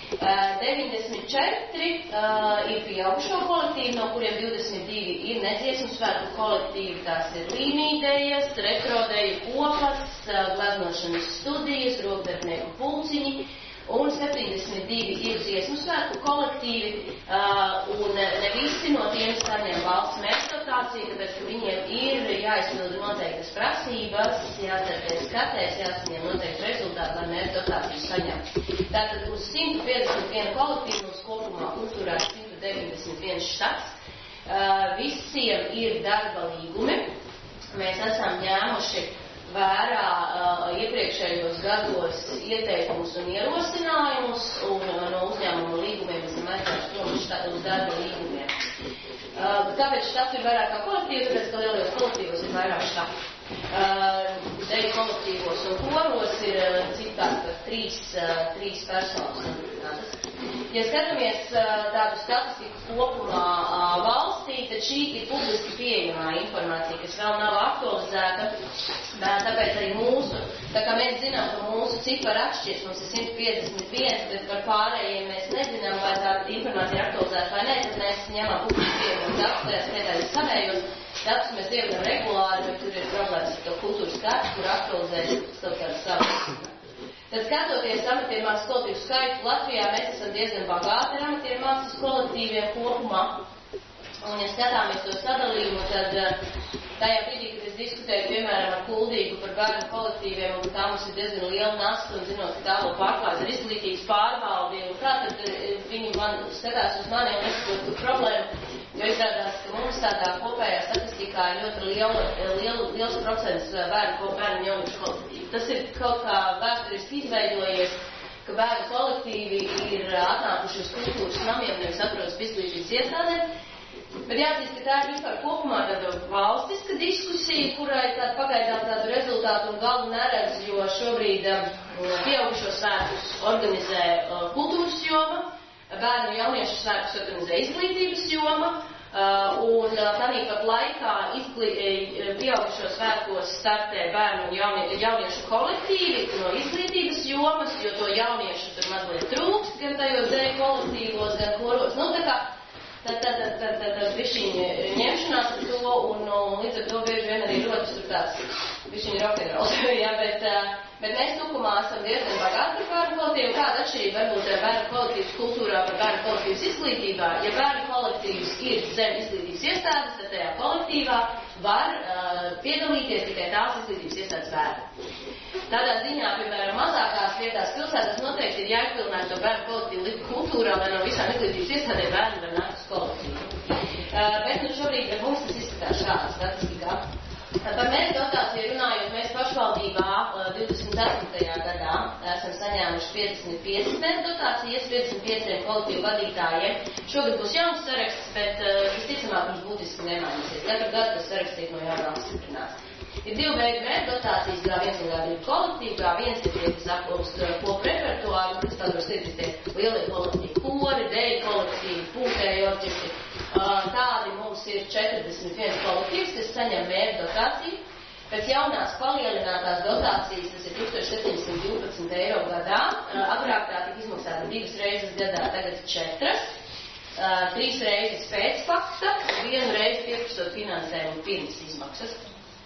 [SPEAKER 8] 94 ir pieaugušo kolektīvi, no kuriem 22 ir nedziesmu svētku kolektīvi, tās ir līmīdējas, retrodēju kopas, gleznošanas studijas, rokdarbnieku pulciņi, un 72 ir dziesmu svētku kolektīvi, un ne visi no tiem saņem valsts mērķu dotāciju, tāpēc, ka viņiem ir jāizpilda noteiktas prasības, jācerties skatēs, jāsaņem noteikti rezultāti, lai mērķu dotāciju saņemtu. Tātad uz 151 kolektīvu mums kopumā kultūrā 191 štats. Visiem ir darba līgumi. Mēs esam ņēmuši vērā iepriekšējos gados ieteikumus un ierosinājumus, un no uzņēmuma līgumiem esam aizgājuši prom uz darba līgumiem. Kāpēc štatu ir vairāk kā kolektīvi? Tāpēc, ka lielajos kolektīvos ir vairāk štatu. Deju kolektīvos un koros ir citās par 3 personas. Ja skatāmies tādu statistiku kopumā valstī, tad šī ir publiski pieejamā informācija, kas vēl nav aktualizēta, tāpēc arī tā kā mēs zinām, ka mūsu cipari atšķirs, mums ir 151, bet par pārējiem mēs nezinām, vai tā informācija ir aktualizēta vai ne, tad mēs ņemam publiski pieejamā datus, tajā skaitā arī savējos. Datus mēs ievadam regulāri, bet tur ir problēmas ar to kultūras kartu, kur aktualizēsim kaut kādas savas. Tad skatoties amatieru mākslas kolektīvu skaitu Latvijā, mēs esam diezgan bagāti ar amatieru mākslas kolektīviem kopumā. Un, ja skatāmies to sadalījumu, tad tajā brīdī, kad es diskutēju, piemēram, ar Kuldīgu par bērnu kolektīviem, un tā mums ir diezgan liela nasta, un zinot, ka tā vēl pārklājas ar izglītības pārvaldi, un kā tad viņi man skatās uz mani un nesaprotu problēmu, jo izrādās, ka mums tādā kopējā statistikā ir ļoti liels procents bērnu un jauniešu kolektīvu. Tas ir kaut kā vēsturiski izveidojies, ka bērnu kolektīvi ir atnākuši uz kultūras namiem, nevis atrodas izglītības iestādēm. Bet jāatzīst, ka tā ir vispār kopumā tāda valstiska diskusija, kurai tāda pagaidām tādu rezultātu un galu neredz, jo šobrīd pieaugušo svētkus organizē kultūras joma, bērnu un jauniešu svētkus organizē izglītības joma, un tāpat laikā pieaugušo svētkos startē bērnu un jauniešu kolektīvi no izglītības jomas, jo to jauniešu tur mazliet trūkst, gan tajos dēļ kolektīvos, gan koros. Tad bišķiņi ņemšanās ar to, un līdz ar to bieži vien arī rodas tur tāds bišķiņi rokenrols, ja, bet mēs tukumā esam diezgan bagāti par bērnu kolektīvu. Kāda atšķirība varbūt ar bērnu kolektīvas kultūrā par bērnu kolektīvas izglītībā? Ja bērnu kolektīvas ir zem izglītības iestādes, tad tajā kolektīvā var piedalīties tikai tās izglītības iestādes bērni. Tādā ziņā, piemēram, mazākās vietās pilsētās noteikti ir jāizpilnāt to bērnu kolektīvu kultūrā, lai no visām izglītības iestādēm bērni var nākt uz kolektīvu. Bet šobrīd ar mums tas izskatās šādā statistikā. Par mērķu dotāciju runājot, mēs pašvaldībā 28. gadā esam saņēmuši 1055 dotācijas 55 kolektīvu vadītājiem. Šogad būs jauns saraksts, bet visticamāk mums būtiski nemainīsies. Katru gadu tas saraksts tiek no jauna apstiprināts. Ir divi veidi dotācijas, G1 un G2 kolektīvi. G1 ir tie, kas apklūst kopu repertuāru, kas tādos ir tie lielie kolektīvi, kori, deju kolektīvi, pūtēju orķestri. Tādi mums ir 41 kolektīvs, kas saņem mērķu dotāciju. Pēc jaunās palielinātās dotācijas, tas ir 1712 eiro gadā, agrāk tā tika izmaksāta 2 reizes gadā, tagad 4, 3 reizes pēc fakta, 1 reizi pieprasot finansējumu pirms izmaksas.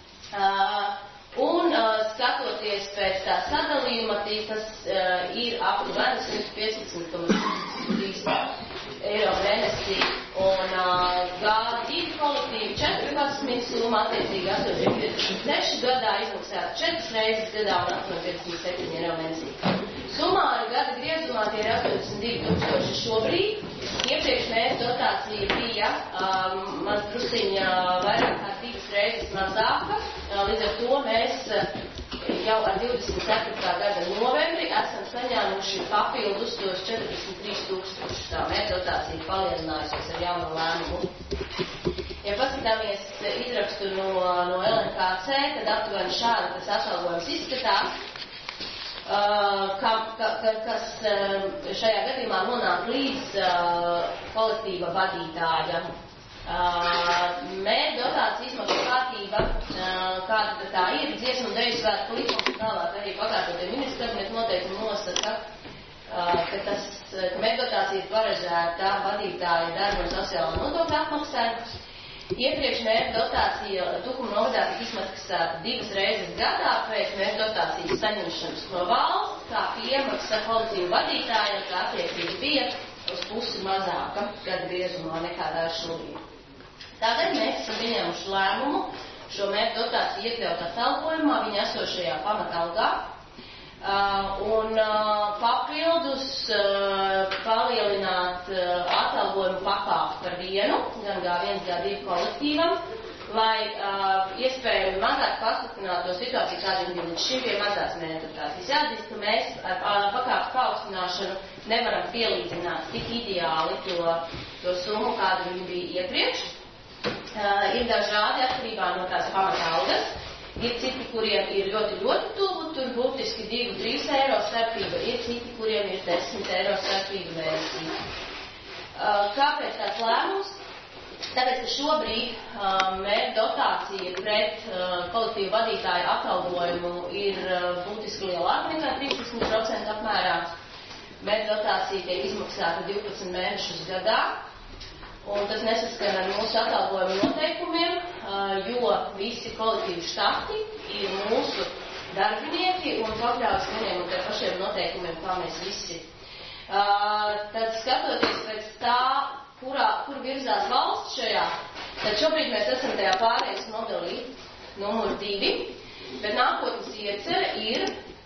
[SPEAKER 8] Skatoties pēc tā sadalījuma, tas ir aptuveni 115,3 eiro mēnesī, un G2 kolektīvi 14 summa, attiecīgi 856 gadā, izmaksāt 4 reizes gadā un 857 eiro mēnesī. Sumāri gada griezumā tie ir 82,000 šobrīd. Iepriekš mērķa dotācija bija man drusiņa vairāk kā 2 reizes mazāka, līdz ar to mēs jau ar 24. gada novembri esam saņēmuši papildus tos 43,000, tā mērķa dotācija palielinājusies ar jauno lēmumu. Ja paskatāmies izrakstu no LNKC, tad aptuveni šādi tas atalgojums izskatās, kas šajā gadījumā nonāk līdz kolektīva vadītāja. Mērķa dotācija izmaksu kārtība, kāda tā ir, dziesmu un deju svētku likums un tālāk arī pakārtotie ministru kabineta noteikumi nosaka, ka mērķa dotācija ir paredzēta vadītāja darba un sociālā nodokļa apmaksai. Iepriekš mērķa dotācija Tukuma novadā tika izmaksāta 2 reizes gadā pēc mērķa dotācijas saņemšanas no valsts, kā piemaksa kolektīvu vadītājiem, kā attiecīgi bija uz pusi mazāka gada griezumā nekā tā šobrīd. Tādēļ mēs esam pieņēmuši lēmumu šo mērķa dotāciju iekļaut atalgojumā viņa esošajā pamatalgā un papildus palielināt atalgojumu pakāpi par vienu, gan G1, G2 kolektīvam, lai iespējami mazāk pastiprinātu to situāciju, kādiem bija līdz šim pie mazās mērķa dotācijas. Jāatzīst, ka mēs ar pakāpes paaugstināšanu nevaram pielīdzināt tik ideāli to summu, kāda viņa bija iepriekš. Ir dažādi atkarībā no tās pamatalgas. Ir citi, kuriem ir ļoti tuvu, tur būtiski 2-3 eiro starpība, ir citi, kuriem ir 10 eiro starpība mēnesī. Kāpēc tāds lēmums? Tāpēc, ka šobrīd mērķa dotācija pret kolektīvu vadītāju atalgojumu ir būtiski lielāka nekā 13% apmērā. Mērķa dotācija tiek izmaksāta 12 mēnešus gadā. Un tas nesaskan ar mūsu atalgojuma noteikumiem, jo visi kolektīvi štati ir mūsu darbinieki un pakļauts vieniem un tie pašiem noteikumiem, kā mēs visi. Tad skatoties pēc tā, kur virzās valsts šajā, tad šobrīd mēs esam tajā pārējais modelī numur 2, bet nākotnes iecerē ir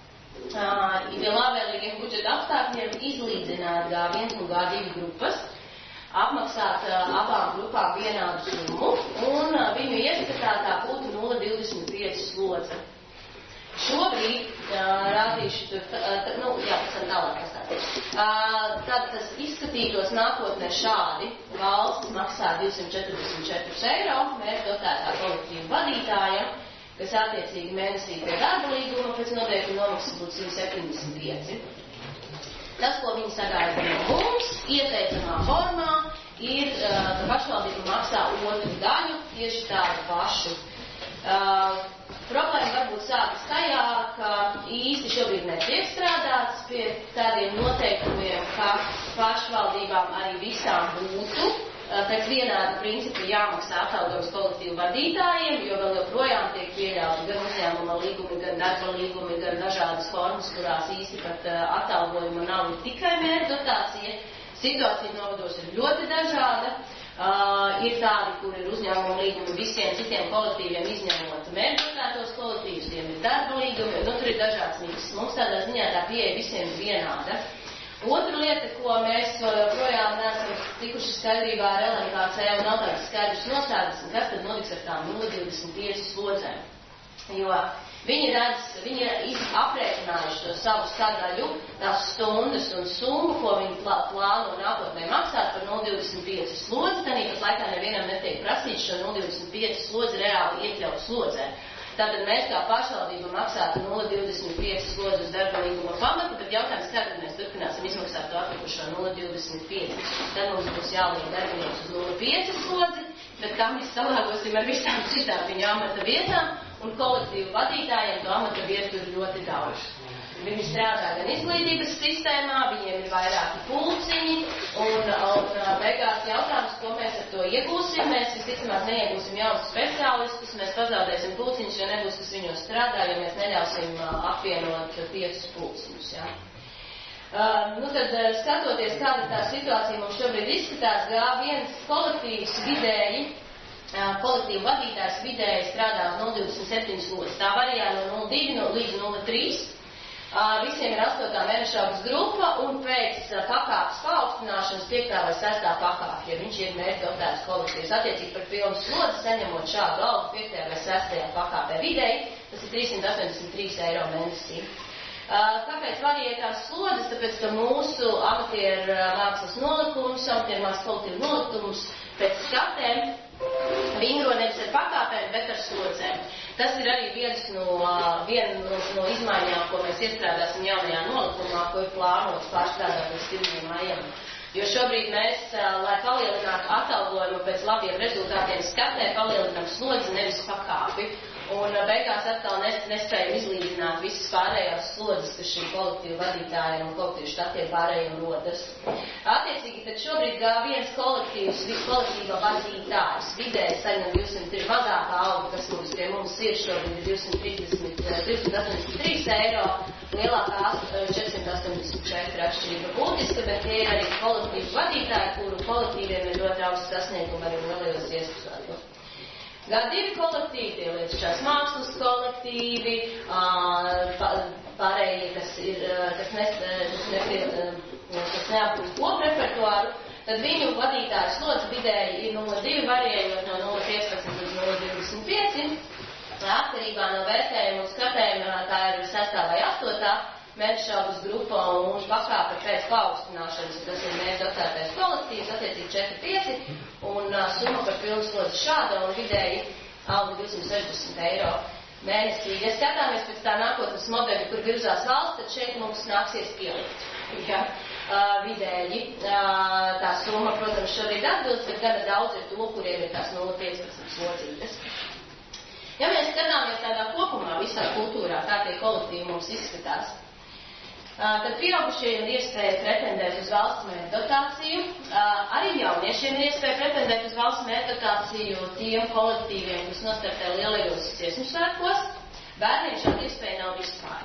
[SPEAKER 8] labvēlīgiem budžeta apstākļiem izlīdzināt G1 un G2 grupas, apmaksāt abām grupām vienādu summu, un viņu ieskatā tā būtu 0,25 slodze. Šobrīd rādīšu tur, pēc tam tālāk pastāstīt. Tad tas izskatītos nākotnē šādi. Valsts maksā 244 eiro mērķa dotētā kolektīva vadītājam, kas attiecīgi mēnesī pie darba līguma pēc noteikuma nomaksas būtu 175. Tas, ko viņi sagaida no mums, ieteicamā formā, ir, ka pašvaldība maksā otru daļu tieši tādu pašu. Problēma varbūt sākas tajā, ka īsti šobrīd netiek strādāts pie tādiem noteikumiem, ka pašvaldībām arī visām būtu pēc vienāda principa jāmaksā atalgojums kolektīvu vadītājiem, jo vēl joprojām tiek pieļauti gan uzņēmuma līgumi, gan darba līgumi, gan dažādas formas, kurās īsti pat atalgojuma nav tikai mērķa dotācija. Situācija novados ir ļoti dažāda. Ir tādi, kur ir uzņēmuma līgumi visiem citiem kolektīviem izņemot mērķa dotētos kolektīvus, tiem ir darba līgumi, tur ir dažāds mīkslis. Mums tādā ziņā tā pieeja visiem ir vienāda. Otra lieta, ko mēs projām neesam tikuši skaidrībā ar LNKC un nav tādas skaidrs nostādes, kas tad notiks ar tām 0,25 slodzēm.
[SPEAKER 4] Jo viņi ir aprēķinājuši to savu sadaļu, tās stundas un summu, ko viņi plāno nākotnē maksāt par 0,25 slodzi, tāpat laikā nevienam netiek prasīts šo 0,25 slodzi reāli iekļaut slodzē. Tātad mēs kā pašvaldība maksātu 0,25 slodzi uz darba līguma pamatu, bet jautājums, kad mēs turpināsim izmaksāt to atlikušo 0,25. Tad mums būs jāliek darbinieks uz 0,5 slodzi, bet kā mēs salāgosim ar visām citām viņu amata vietām, un kolektīvu vadītājiem to amata vietu ir ļoti daudz. Viņi strādā gan izglītības sistēmā, viņiem ir vairāki pulciņi, un beigās jautājums, ko mēs ar to iegūsim. Mēs visticamāk neiegūsim jaunus speciālistus, mēs pazaudēsim pulciņus, jo nebūs, kas viņos strādā, jo mēs neļausim apvienot 5 pulciņus. Ja? Tad skatoties, kāda tā situācija mums šobrīd izskatās, G1 kolektīvs vidēji, kolektīvu vadītājs vidēji strādā 0,27 slodzes. Tā varijā no 0,2 līdz 0,3. Visiem ir 8. mēneša augas grupa un pēc pakāpes paaugstināšanas 5. vai 6. pakāpe, ja viņš ir mērķdotēts kolektīvs. Attiecīgi par pilnu slodzi saņemot šādu algu 5. vai 6. pakāpē vidēji, tas ir 383 eiro mēnesī. Kāpēc varēja tās slodzes? Tāpēc, ka mūsu amatieru mākslas nolikums, amatieru mākslas kolektīvu nolikums pēc skatēm vingro nevis ar pakāpēm, bet ar slodzēm. Tas ir arī viena no izmaiņām, ko mēs iestrādāsim jaunajā nolikumā, ko ir plānots pārstrādāt līdz 1. maijam. Jo šobrīd mēs, lai palielinātu atalgojumu pēc labiem rezultātiem skatē, palielinām slodzi, nevis pakāpi. Un beigās atkal nespējam izlīdzināt visas pārējās slodzes, kas šī kolektīva vadītājiem un kolektīvu štatiem pārējiem rodas. Attiecīgi, tad šobrīd G1 kolektīva vadītājs vidēji saņem 203 mazākā alga, kas pie mums ir šobrīd 283 eiro, lielākā 484 atšķirība būtiska, bet tie ir arī kolektīvu vadītāji, kuru kolektīviem ir ļoti augsts sasniegumi arī lielajos iestāžos. G2 kolektīvi, tie lietušās mākslas kolektīvi, pārējie, kas neapgūst koprepertuāru, tad viņu vadītāju slodze vidēji ir 0,2 variējot no 0,15 līdz 0,25. Atkarībā no vērtējumu un skatēm tā ir 6. vai 8. mēneša augas grupa un pakāpe pēc paaugstināšanas, tas ir mērķdotētais kolektīvs, attiecīgi 4,5, un summa par pilnu slodzi šāda un vidēji alga 260 eiro mēnesī. Ja skatāmies pēc tā nākotnes modeļa, kur virzās valsts, tad šeit mums nāksies pielikt. Ja? Vidēji tā summa, protams, šobrīd atbilst, bet gana daudz ir to, kuriem ir tās 0,15 slodzītes. Ja mēs skatāmies tādā kopumā visā kultūrā, kā tie kolektīvi mums izskatās, tad pieaugušiem ir iespēja pretendēt uz valsts mērķu dotāciju, arī jauniešiem ir iespēja pretendēt uz valsts mērķu dotāciju tiem kolektīviem, kas nostartē lielajos dziesmu svētkos, bērniem šāda iespēja nav vispār.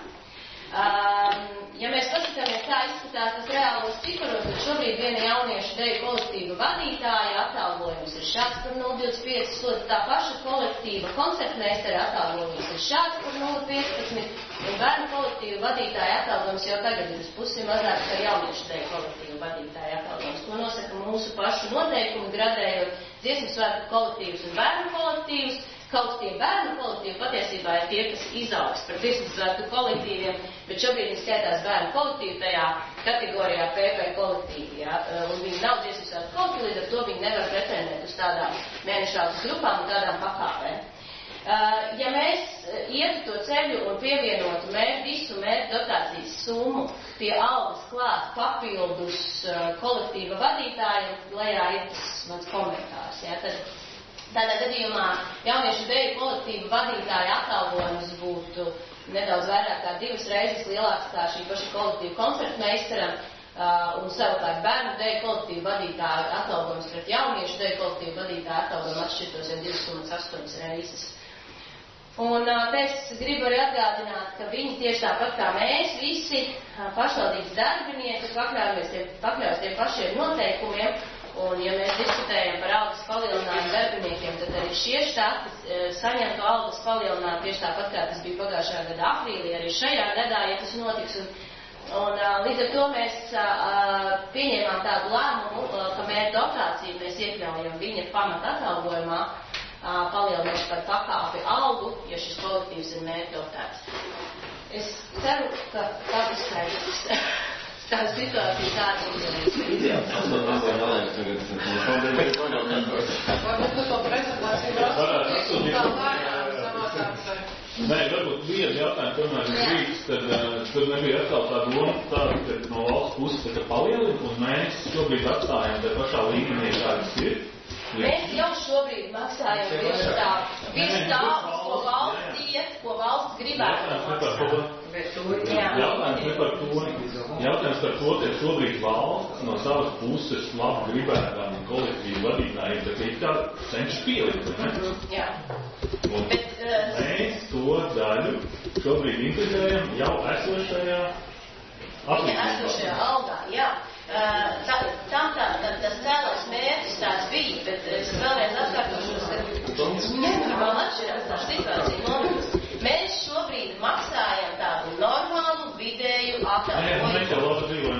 [SPEAKER 4] Ja mēs paskatāmies, kā izskatās tas reālos ciparos, tad šobrīd viena jauniešu deju kolektīva vadītāja atalgojums ir šāds par 0,25 slodzi, tā paša kolektīva koncertmeistara atalgojums ir šāds par 0,15, un bērnu kolektīva vadītāja atalgojums jau tagad ir uz pusi mazāk kā jauniešu deju kolektīva vadītāja atalgojums. To nosaka mūsu pašu noteikumi, gradējot dziesmu svētku kolektīvus un bērnu kolektīvus. Kaut tie bērnu kolektīvi patiesībā ir tie, kas izaugs par dziesmu svētku kolektīviem, bet šobrīd ir skaitās bērnu kolektīvi tajā kategorijā PP kolektīvi, ja? Un viņi nav dziesmu svētku kolektīvi, līdz ar to viņi nevar pretendēt uz tādām mēnešādas grupām un tādām pakāpēm. Ja mēs ietu to ceļu un pievienotu visu mērķu dotācijas summu pie algas klāt papildus kolektīva vadītājiem, lejā ir tas mans komentārs, ja? Tādā gadījumā jauniešu deju kolektīva vadītāja atalgojums būtu nedaudz vairāk kā 2 reizes lielāks kā šī paša kolektīva koncertmeistaram, un savukārt bērnu deju kolektīva vadītāja atalgojums pret jauniešu deju kolektīva vadītāja atalgojumu atšķirtos jau 2,8 reizes. Un te es gribu arī atgādināt, ka viņi tieši tāpat kā mēs visi pašvaldības darbinieki pakļaujas tiem pašiem noteikumiem. Un, ja mēs diskutējam par algas palielinājumu darbiniekiem, tad arī šie štati saņem to algas palielinājumu tieši tāpat, kā tas bija pagājušā gada aprīlī, arī šajā gadā, ja tas notiks. Un līdz ar to mēs pieņēmām tādu lēmumu, ka mērķa dotāciju mēs iekļaujam viņa pamata atalgojumā, palielinot par pakāpi algu, ja šis kolektīvs ceru, ka tā izskaidrs. Tā situācija tāda
[SPEAKER 1] Varbūt tu to prezentāciju rakstītu tā vājāk samācāts.
[SPEAKER 3] Nē, varbūt vienu jautājumu, tomēr drīkst, tad tur nebija atkal tā doma tāda, ka no valsts puses tā palielina, un mēs šobrīd atstājam tā pašā līmenī, kādas ir.
[SPEAKER 4] Mēs jau šobrīd maksājam virs tā, ko valsts iet, ko valsts gribētu maksāt.
[SPEAKER 3] Jautājums ne par to. Jautājums par to, ka šobrīd valsts no savas puses labi gribētām kolektīvu vadītājiem, bet ir kā cenšas pielikt, ne?
[SPEAKER 4] Jā.
[SPEAKER 3] Un mēs to daļu šobrīd integrējam jau esošajā
[SPEAKER 4] algā, jā. Tas cēlās mērķis tās bija, bet es vēlreiz atkārtošos, ka negribam atšķirās tā situācija. Mēs šobrīd maksājam tādu normālu vidēju atalgojumu.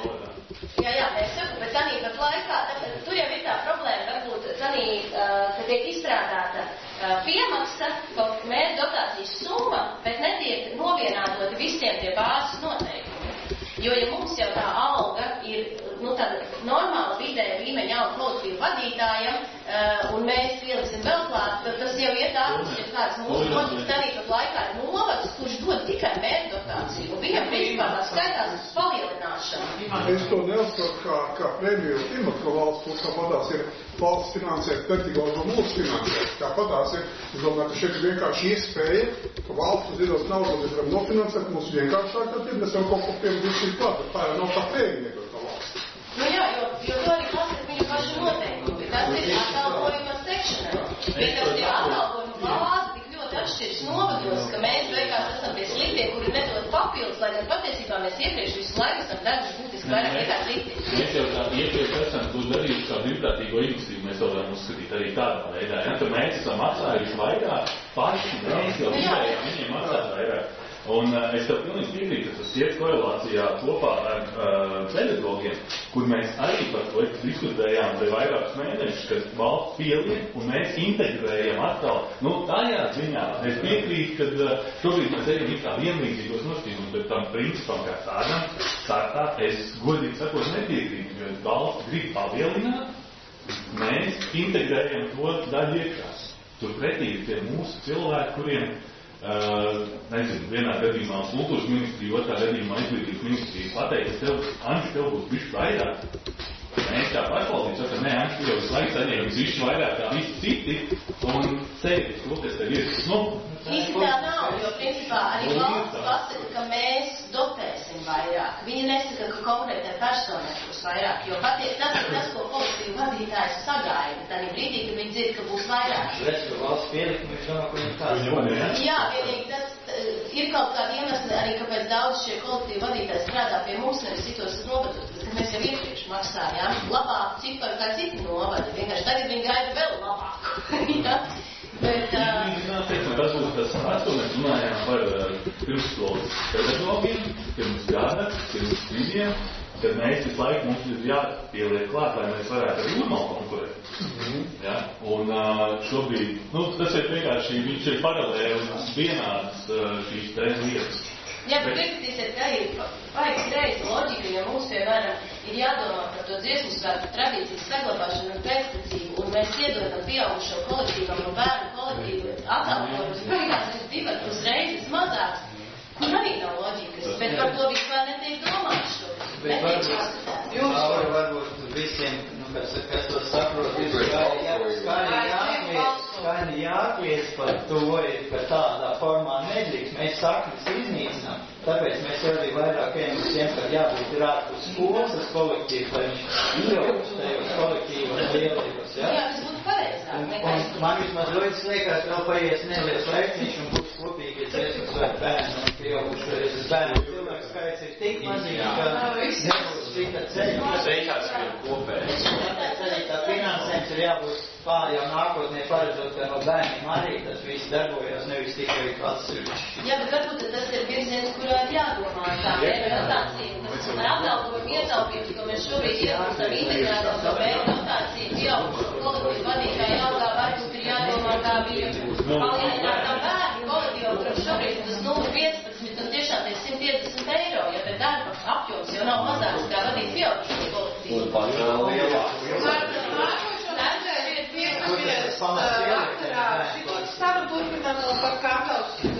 [SPEAKER 4] Jā, mēs saku, bet tanī pat laikā, tur jau ir tā problēma, varbūt tanī, ka tiek izstrādāta piemaksa, kaut mērķa dotācijas summa, bet netiek novienādoti visiem tie bāzes noteikumi. Jo, ja mums jau tā alga ir, tāda normāla vidēja līmeņa alga kolektīvu vadītājam, un mēs pieliksim vēl klāt, tad tas jau iet ārpus, ja kāds mūsu loģikas tanī pat laikā ir novads, kurš dod tikai mērķa dotāciju, un viņam principā tā skaitās uz palielināšanu.
[SPEAKER 9] Es to neuzskatu kā prēmiju imatu, ko valsts puses tāpatās ir valsts finansēt vertikāli no mūsu finansēt. Tāpatās ir, es domāju, ka šeit ir vienkārši iespēja, ka valsts zinās naudu, mēs varam nofinansēt mūsu vienkāršāk, tad mēs jau kaut ko piemēram klāt, bet tā jau nav tā prēmija, kā valsts.
[SPEAKER 4] Nu jā, jo to arī pasaka viņu pašu noteikumi. Tas ir atalgojuma sekšanai. Vienkārši tie atalgojuma bāzi tik ļoti atšķiras novados, ka mēs beigās esam tie sliktie, kuri nedod papildus, lai gan patiesībā mēs iepriekš visu laiku esam devuši būtiski vairāk nekā slikti.
[SPEAKER 3] Mēs jau tā iepriekš esam to darījuši kā brīvprātīgo iniciatīvu, mēs to varam uzskatīt arī tādā veidā. Ja? Tad mēs esam maksājuši vairāk paši, mēs jau gribējām viņiem maksāt vairāk. Un es tev pilnīgi piekrītu, ka tas iet korelācijā kopā ar pedagogiem, kur mēs arī par to diskutējām te vairākus mēnešus, kad valsts pieliek un mēs integrējam atkal. Tajā ziņā es piekrītu, ka šobrīd mēs ejam it kā vienlīdzīgos nošķīrumus, bet tam principam kā tādam startā es godīgi sakot nepiekrītu, jo valsts grib palielināt, mēs integrējam to daļu iekšā. Turpretī ir tie mūsu cilvēki, kuriem nezinu, vienā gadījumā kultūras ministrija, otrā gadījumā izglītības ministrija pateikt, Anši, tev būs bišķi vairāk. Mēs kā pašvaldības sakam, nē, Anši, tu jau visu laiku saņēmi bišķi vairāk kā visi citi, un ceļas, ko tas tev ir.
[SPEAKER 4] Īsti tā nav, jo principā arī valsts pasaka, ka mēs dotēsim vairāk. Viņi nesaka, ka konkrētai personai būs vairāk, jo patiesi tas ir tas, ko kolektīvu vadītājs sagaida. Tādā brīdī, kad viņi dzird, ka būs vairāk.
[SPEAKER 5] Redz, ka valsts pielikumi, viņš domā, ka viņi kāds.
[SPEAKER 4] Jā, vienīgi tas ir kaut kādi iemesli arī, kāpēc daudz šie kolektīvu vadītāji strādā pie mums, nevis citos novados, ka mēs jau iepriekš maksājām labāku ciparu kā citi novadi. Vienkārši tagad viņi gaida vēl labāku. Bet,
[SPEAKER 3] tas būs tas pats, ko mēs runājām par pirmsskolas pedagogiem, pirms gada, pirms 2, kad mēs visu laiku mums ir jāpieliek klāt, lai mēs varētu ar normāli konkurēt. Ja? Un šobrīd, tas ir vienkārši, viņš ir paralēli vienāds šīs trīs lietas.
[SPEAKER 4] Jā, bet piekritīsiet, ka arī vajag reizi loģika, jo mums, piemēram, ir jādomā par to dziesmu svētku tradīcijas saglabāšanu un pēctecību, un mēs iedodam pieaugušo kolektīvam un bērnu kolektīvu atalgojumus, beigās ir 2 reizes mazāks, kur arī nav loģikas, bet par to vispār netiek domāts šobrīd. Netiek jāskatās.
[SPEAKER 5] Varbūt visiem, kas to saprot, skaidri jākvies par to, ka tādā formā nedrīkst. Mēs saknes iznīcinām, tāpēc mēs arī vairāk ejam uz tiem, ka jābūt ir ārpus skolas kolektīvs, lai viņš ieaugs tajos kolektīvos lielības.
[SPEAKER 4] Jā, tas būtu pareizāk.
[SPEAKER 5] Un man vismaz ļoti liekas, vēl paies neliels laikniņš un būs kopīgi dziesmas vai bērni un pieaugušais bērnu. Cilvēku skaits ir tik mazīgs, ka nebūs cita ceļa.
[SPEAKER 6] Veikās ir kopēji.
[SPEAKER 5] Tāpēc arī tā finansējums ir jābūt jau nākotnē paredzot, ka no bērniem arī tas viss darbojas, nevis tikai atsevišķi.
[SPEAKER 4] Jā, bet varbūt tas ir virziens, kurā ir jādomā tā mērķa dotācija. Tas ar atalgojumu ietaupījums, ko mēs šobrīd iegūstam integrētam to mērķa dotāciju, pieaugušo kolektīvu vadītāju algā varbūt ir jādomā, kā bija palielinātā bērnu kolektīvu, kuram šobrīd tas 0,15 un tiešām tie 150 eiro, ja te darba apjoms jau nav mazāks, kā vadīt pieaugušo kolektīvu.
[SPEAKER 1] Vakarā šito sarunu turpinām par Kāpavas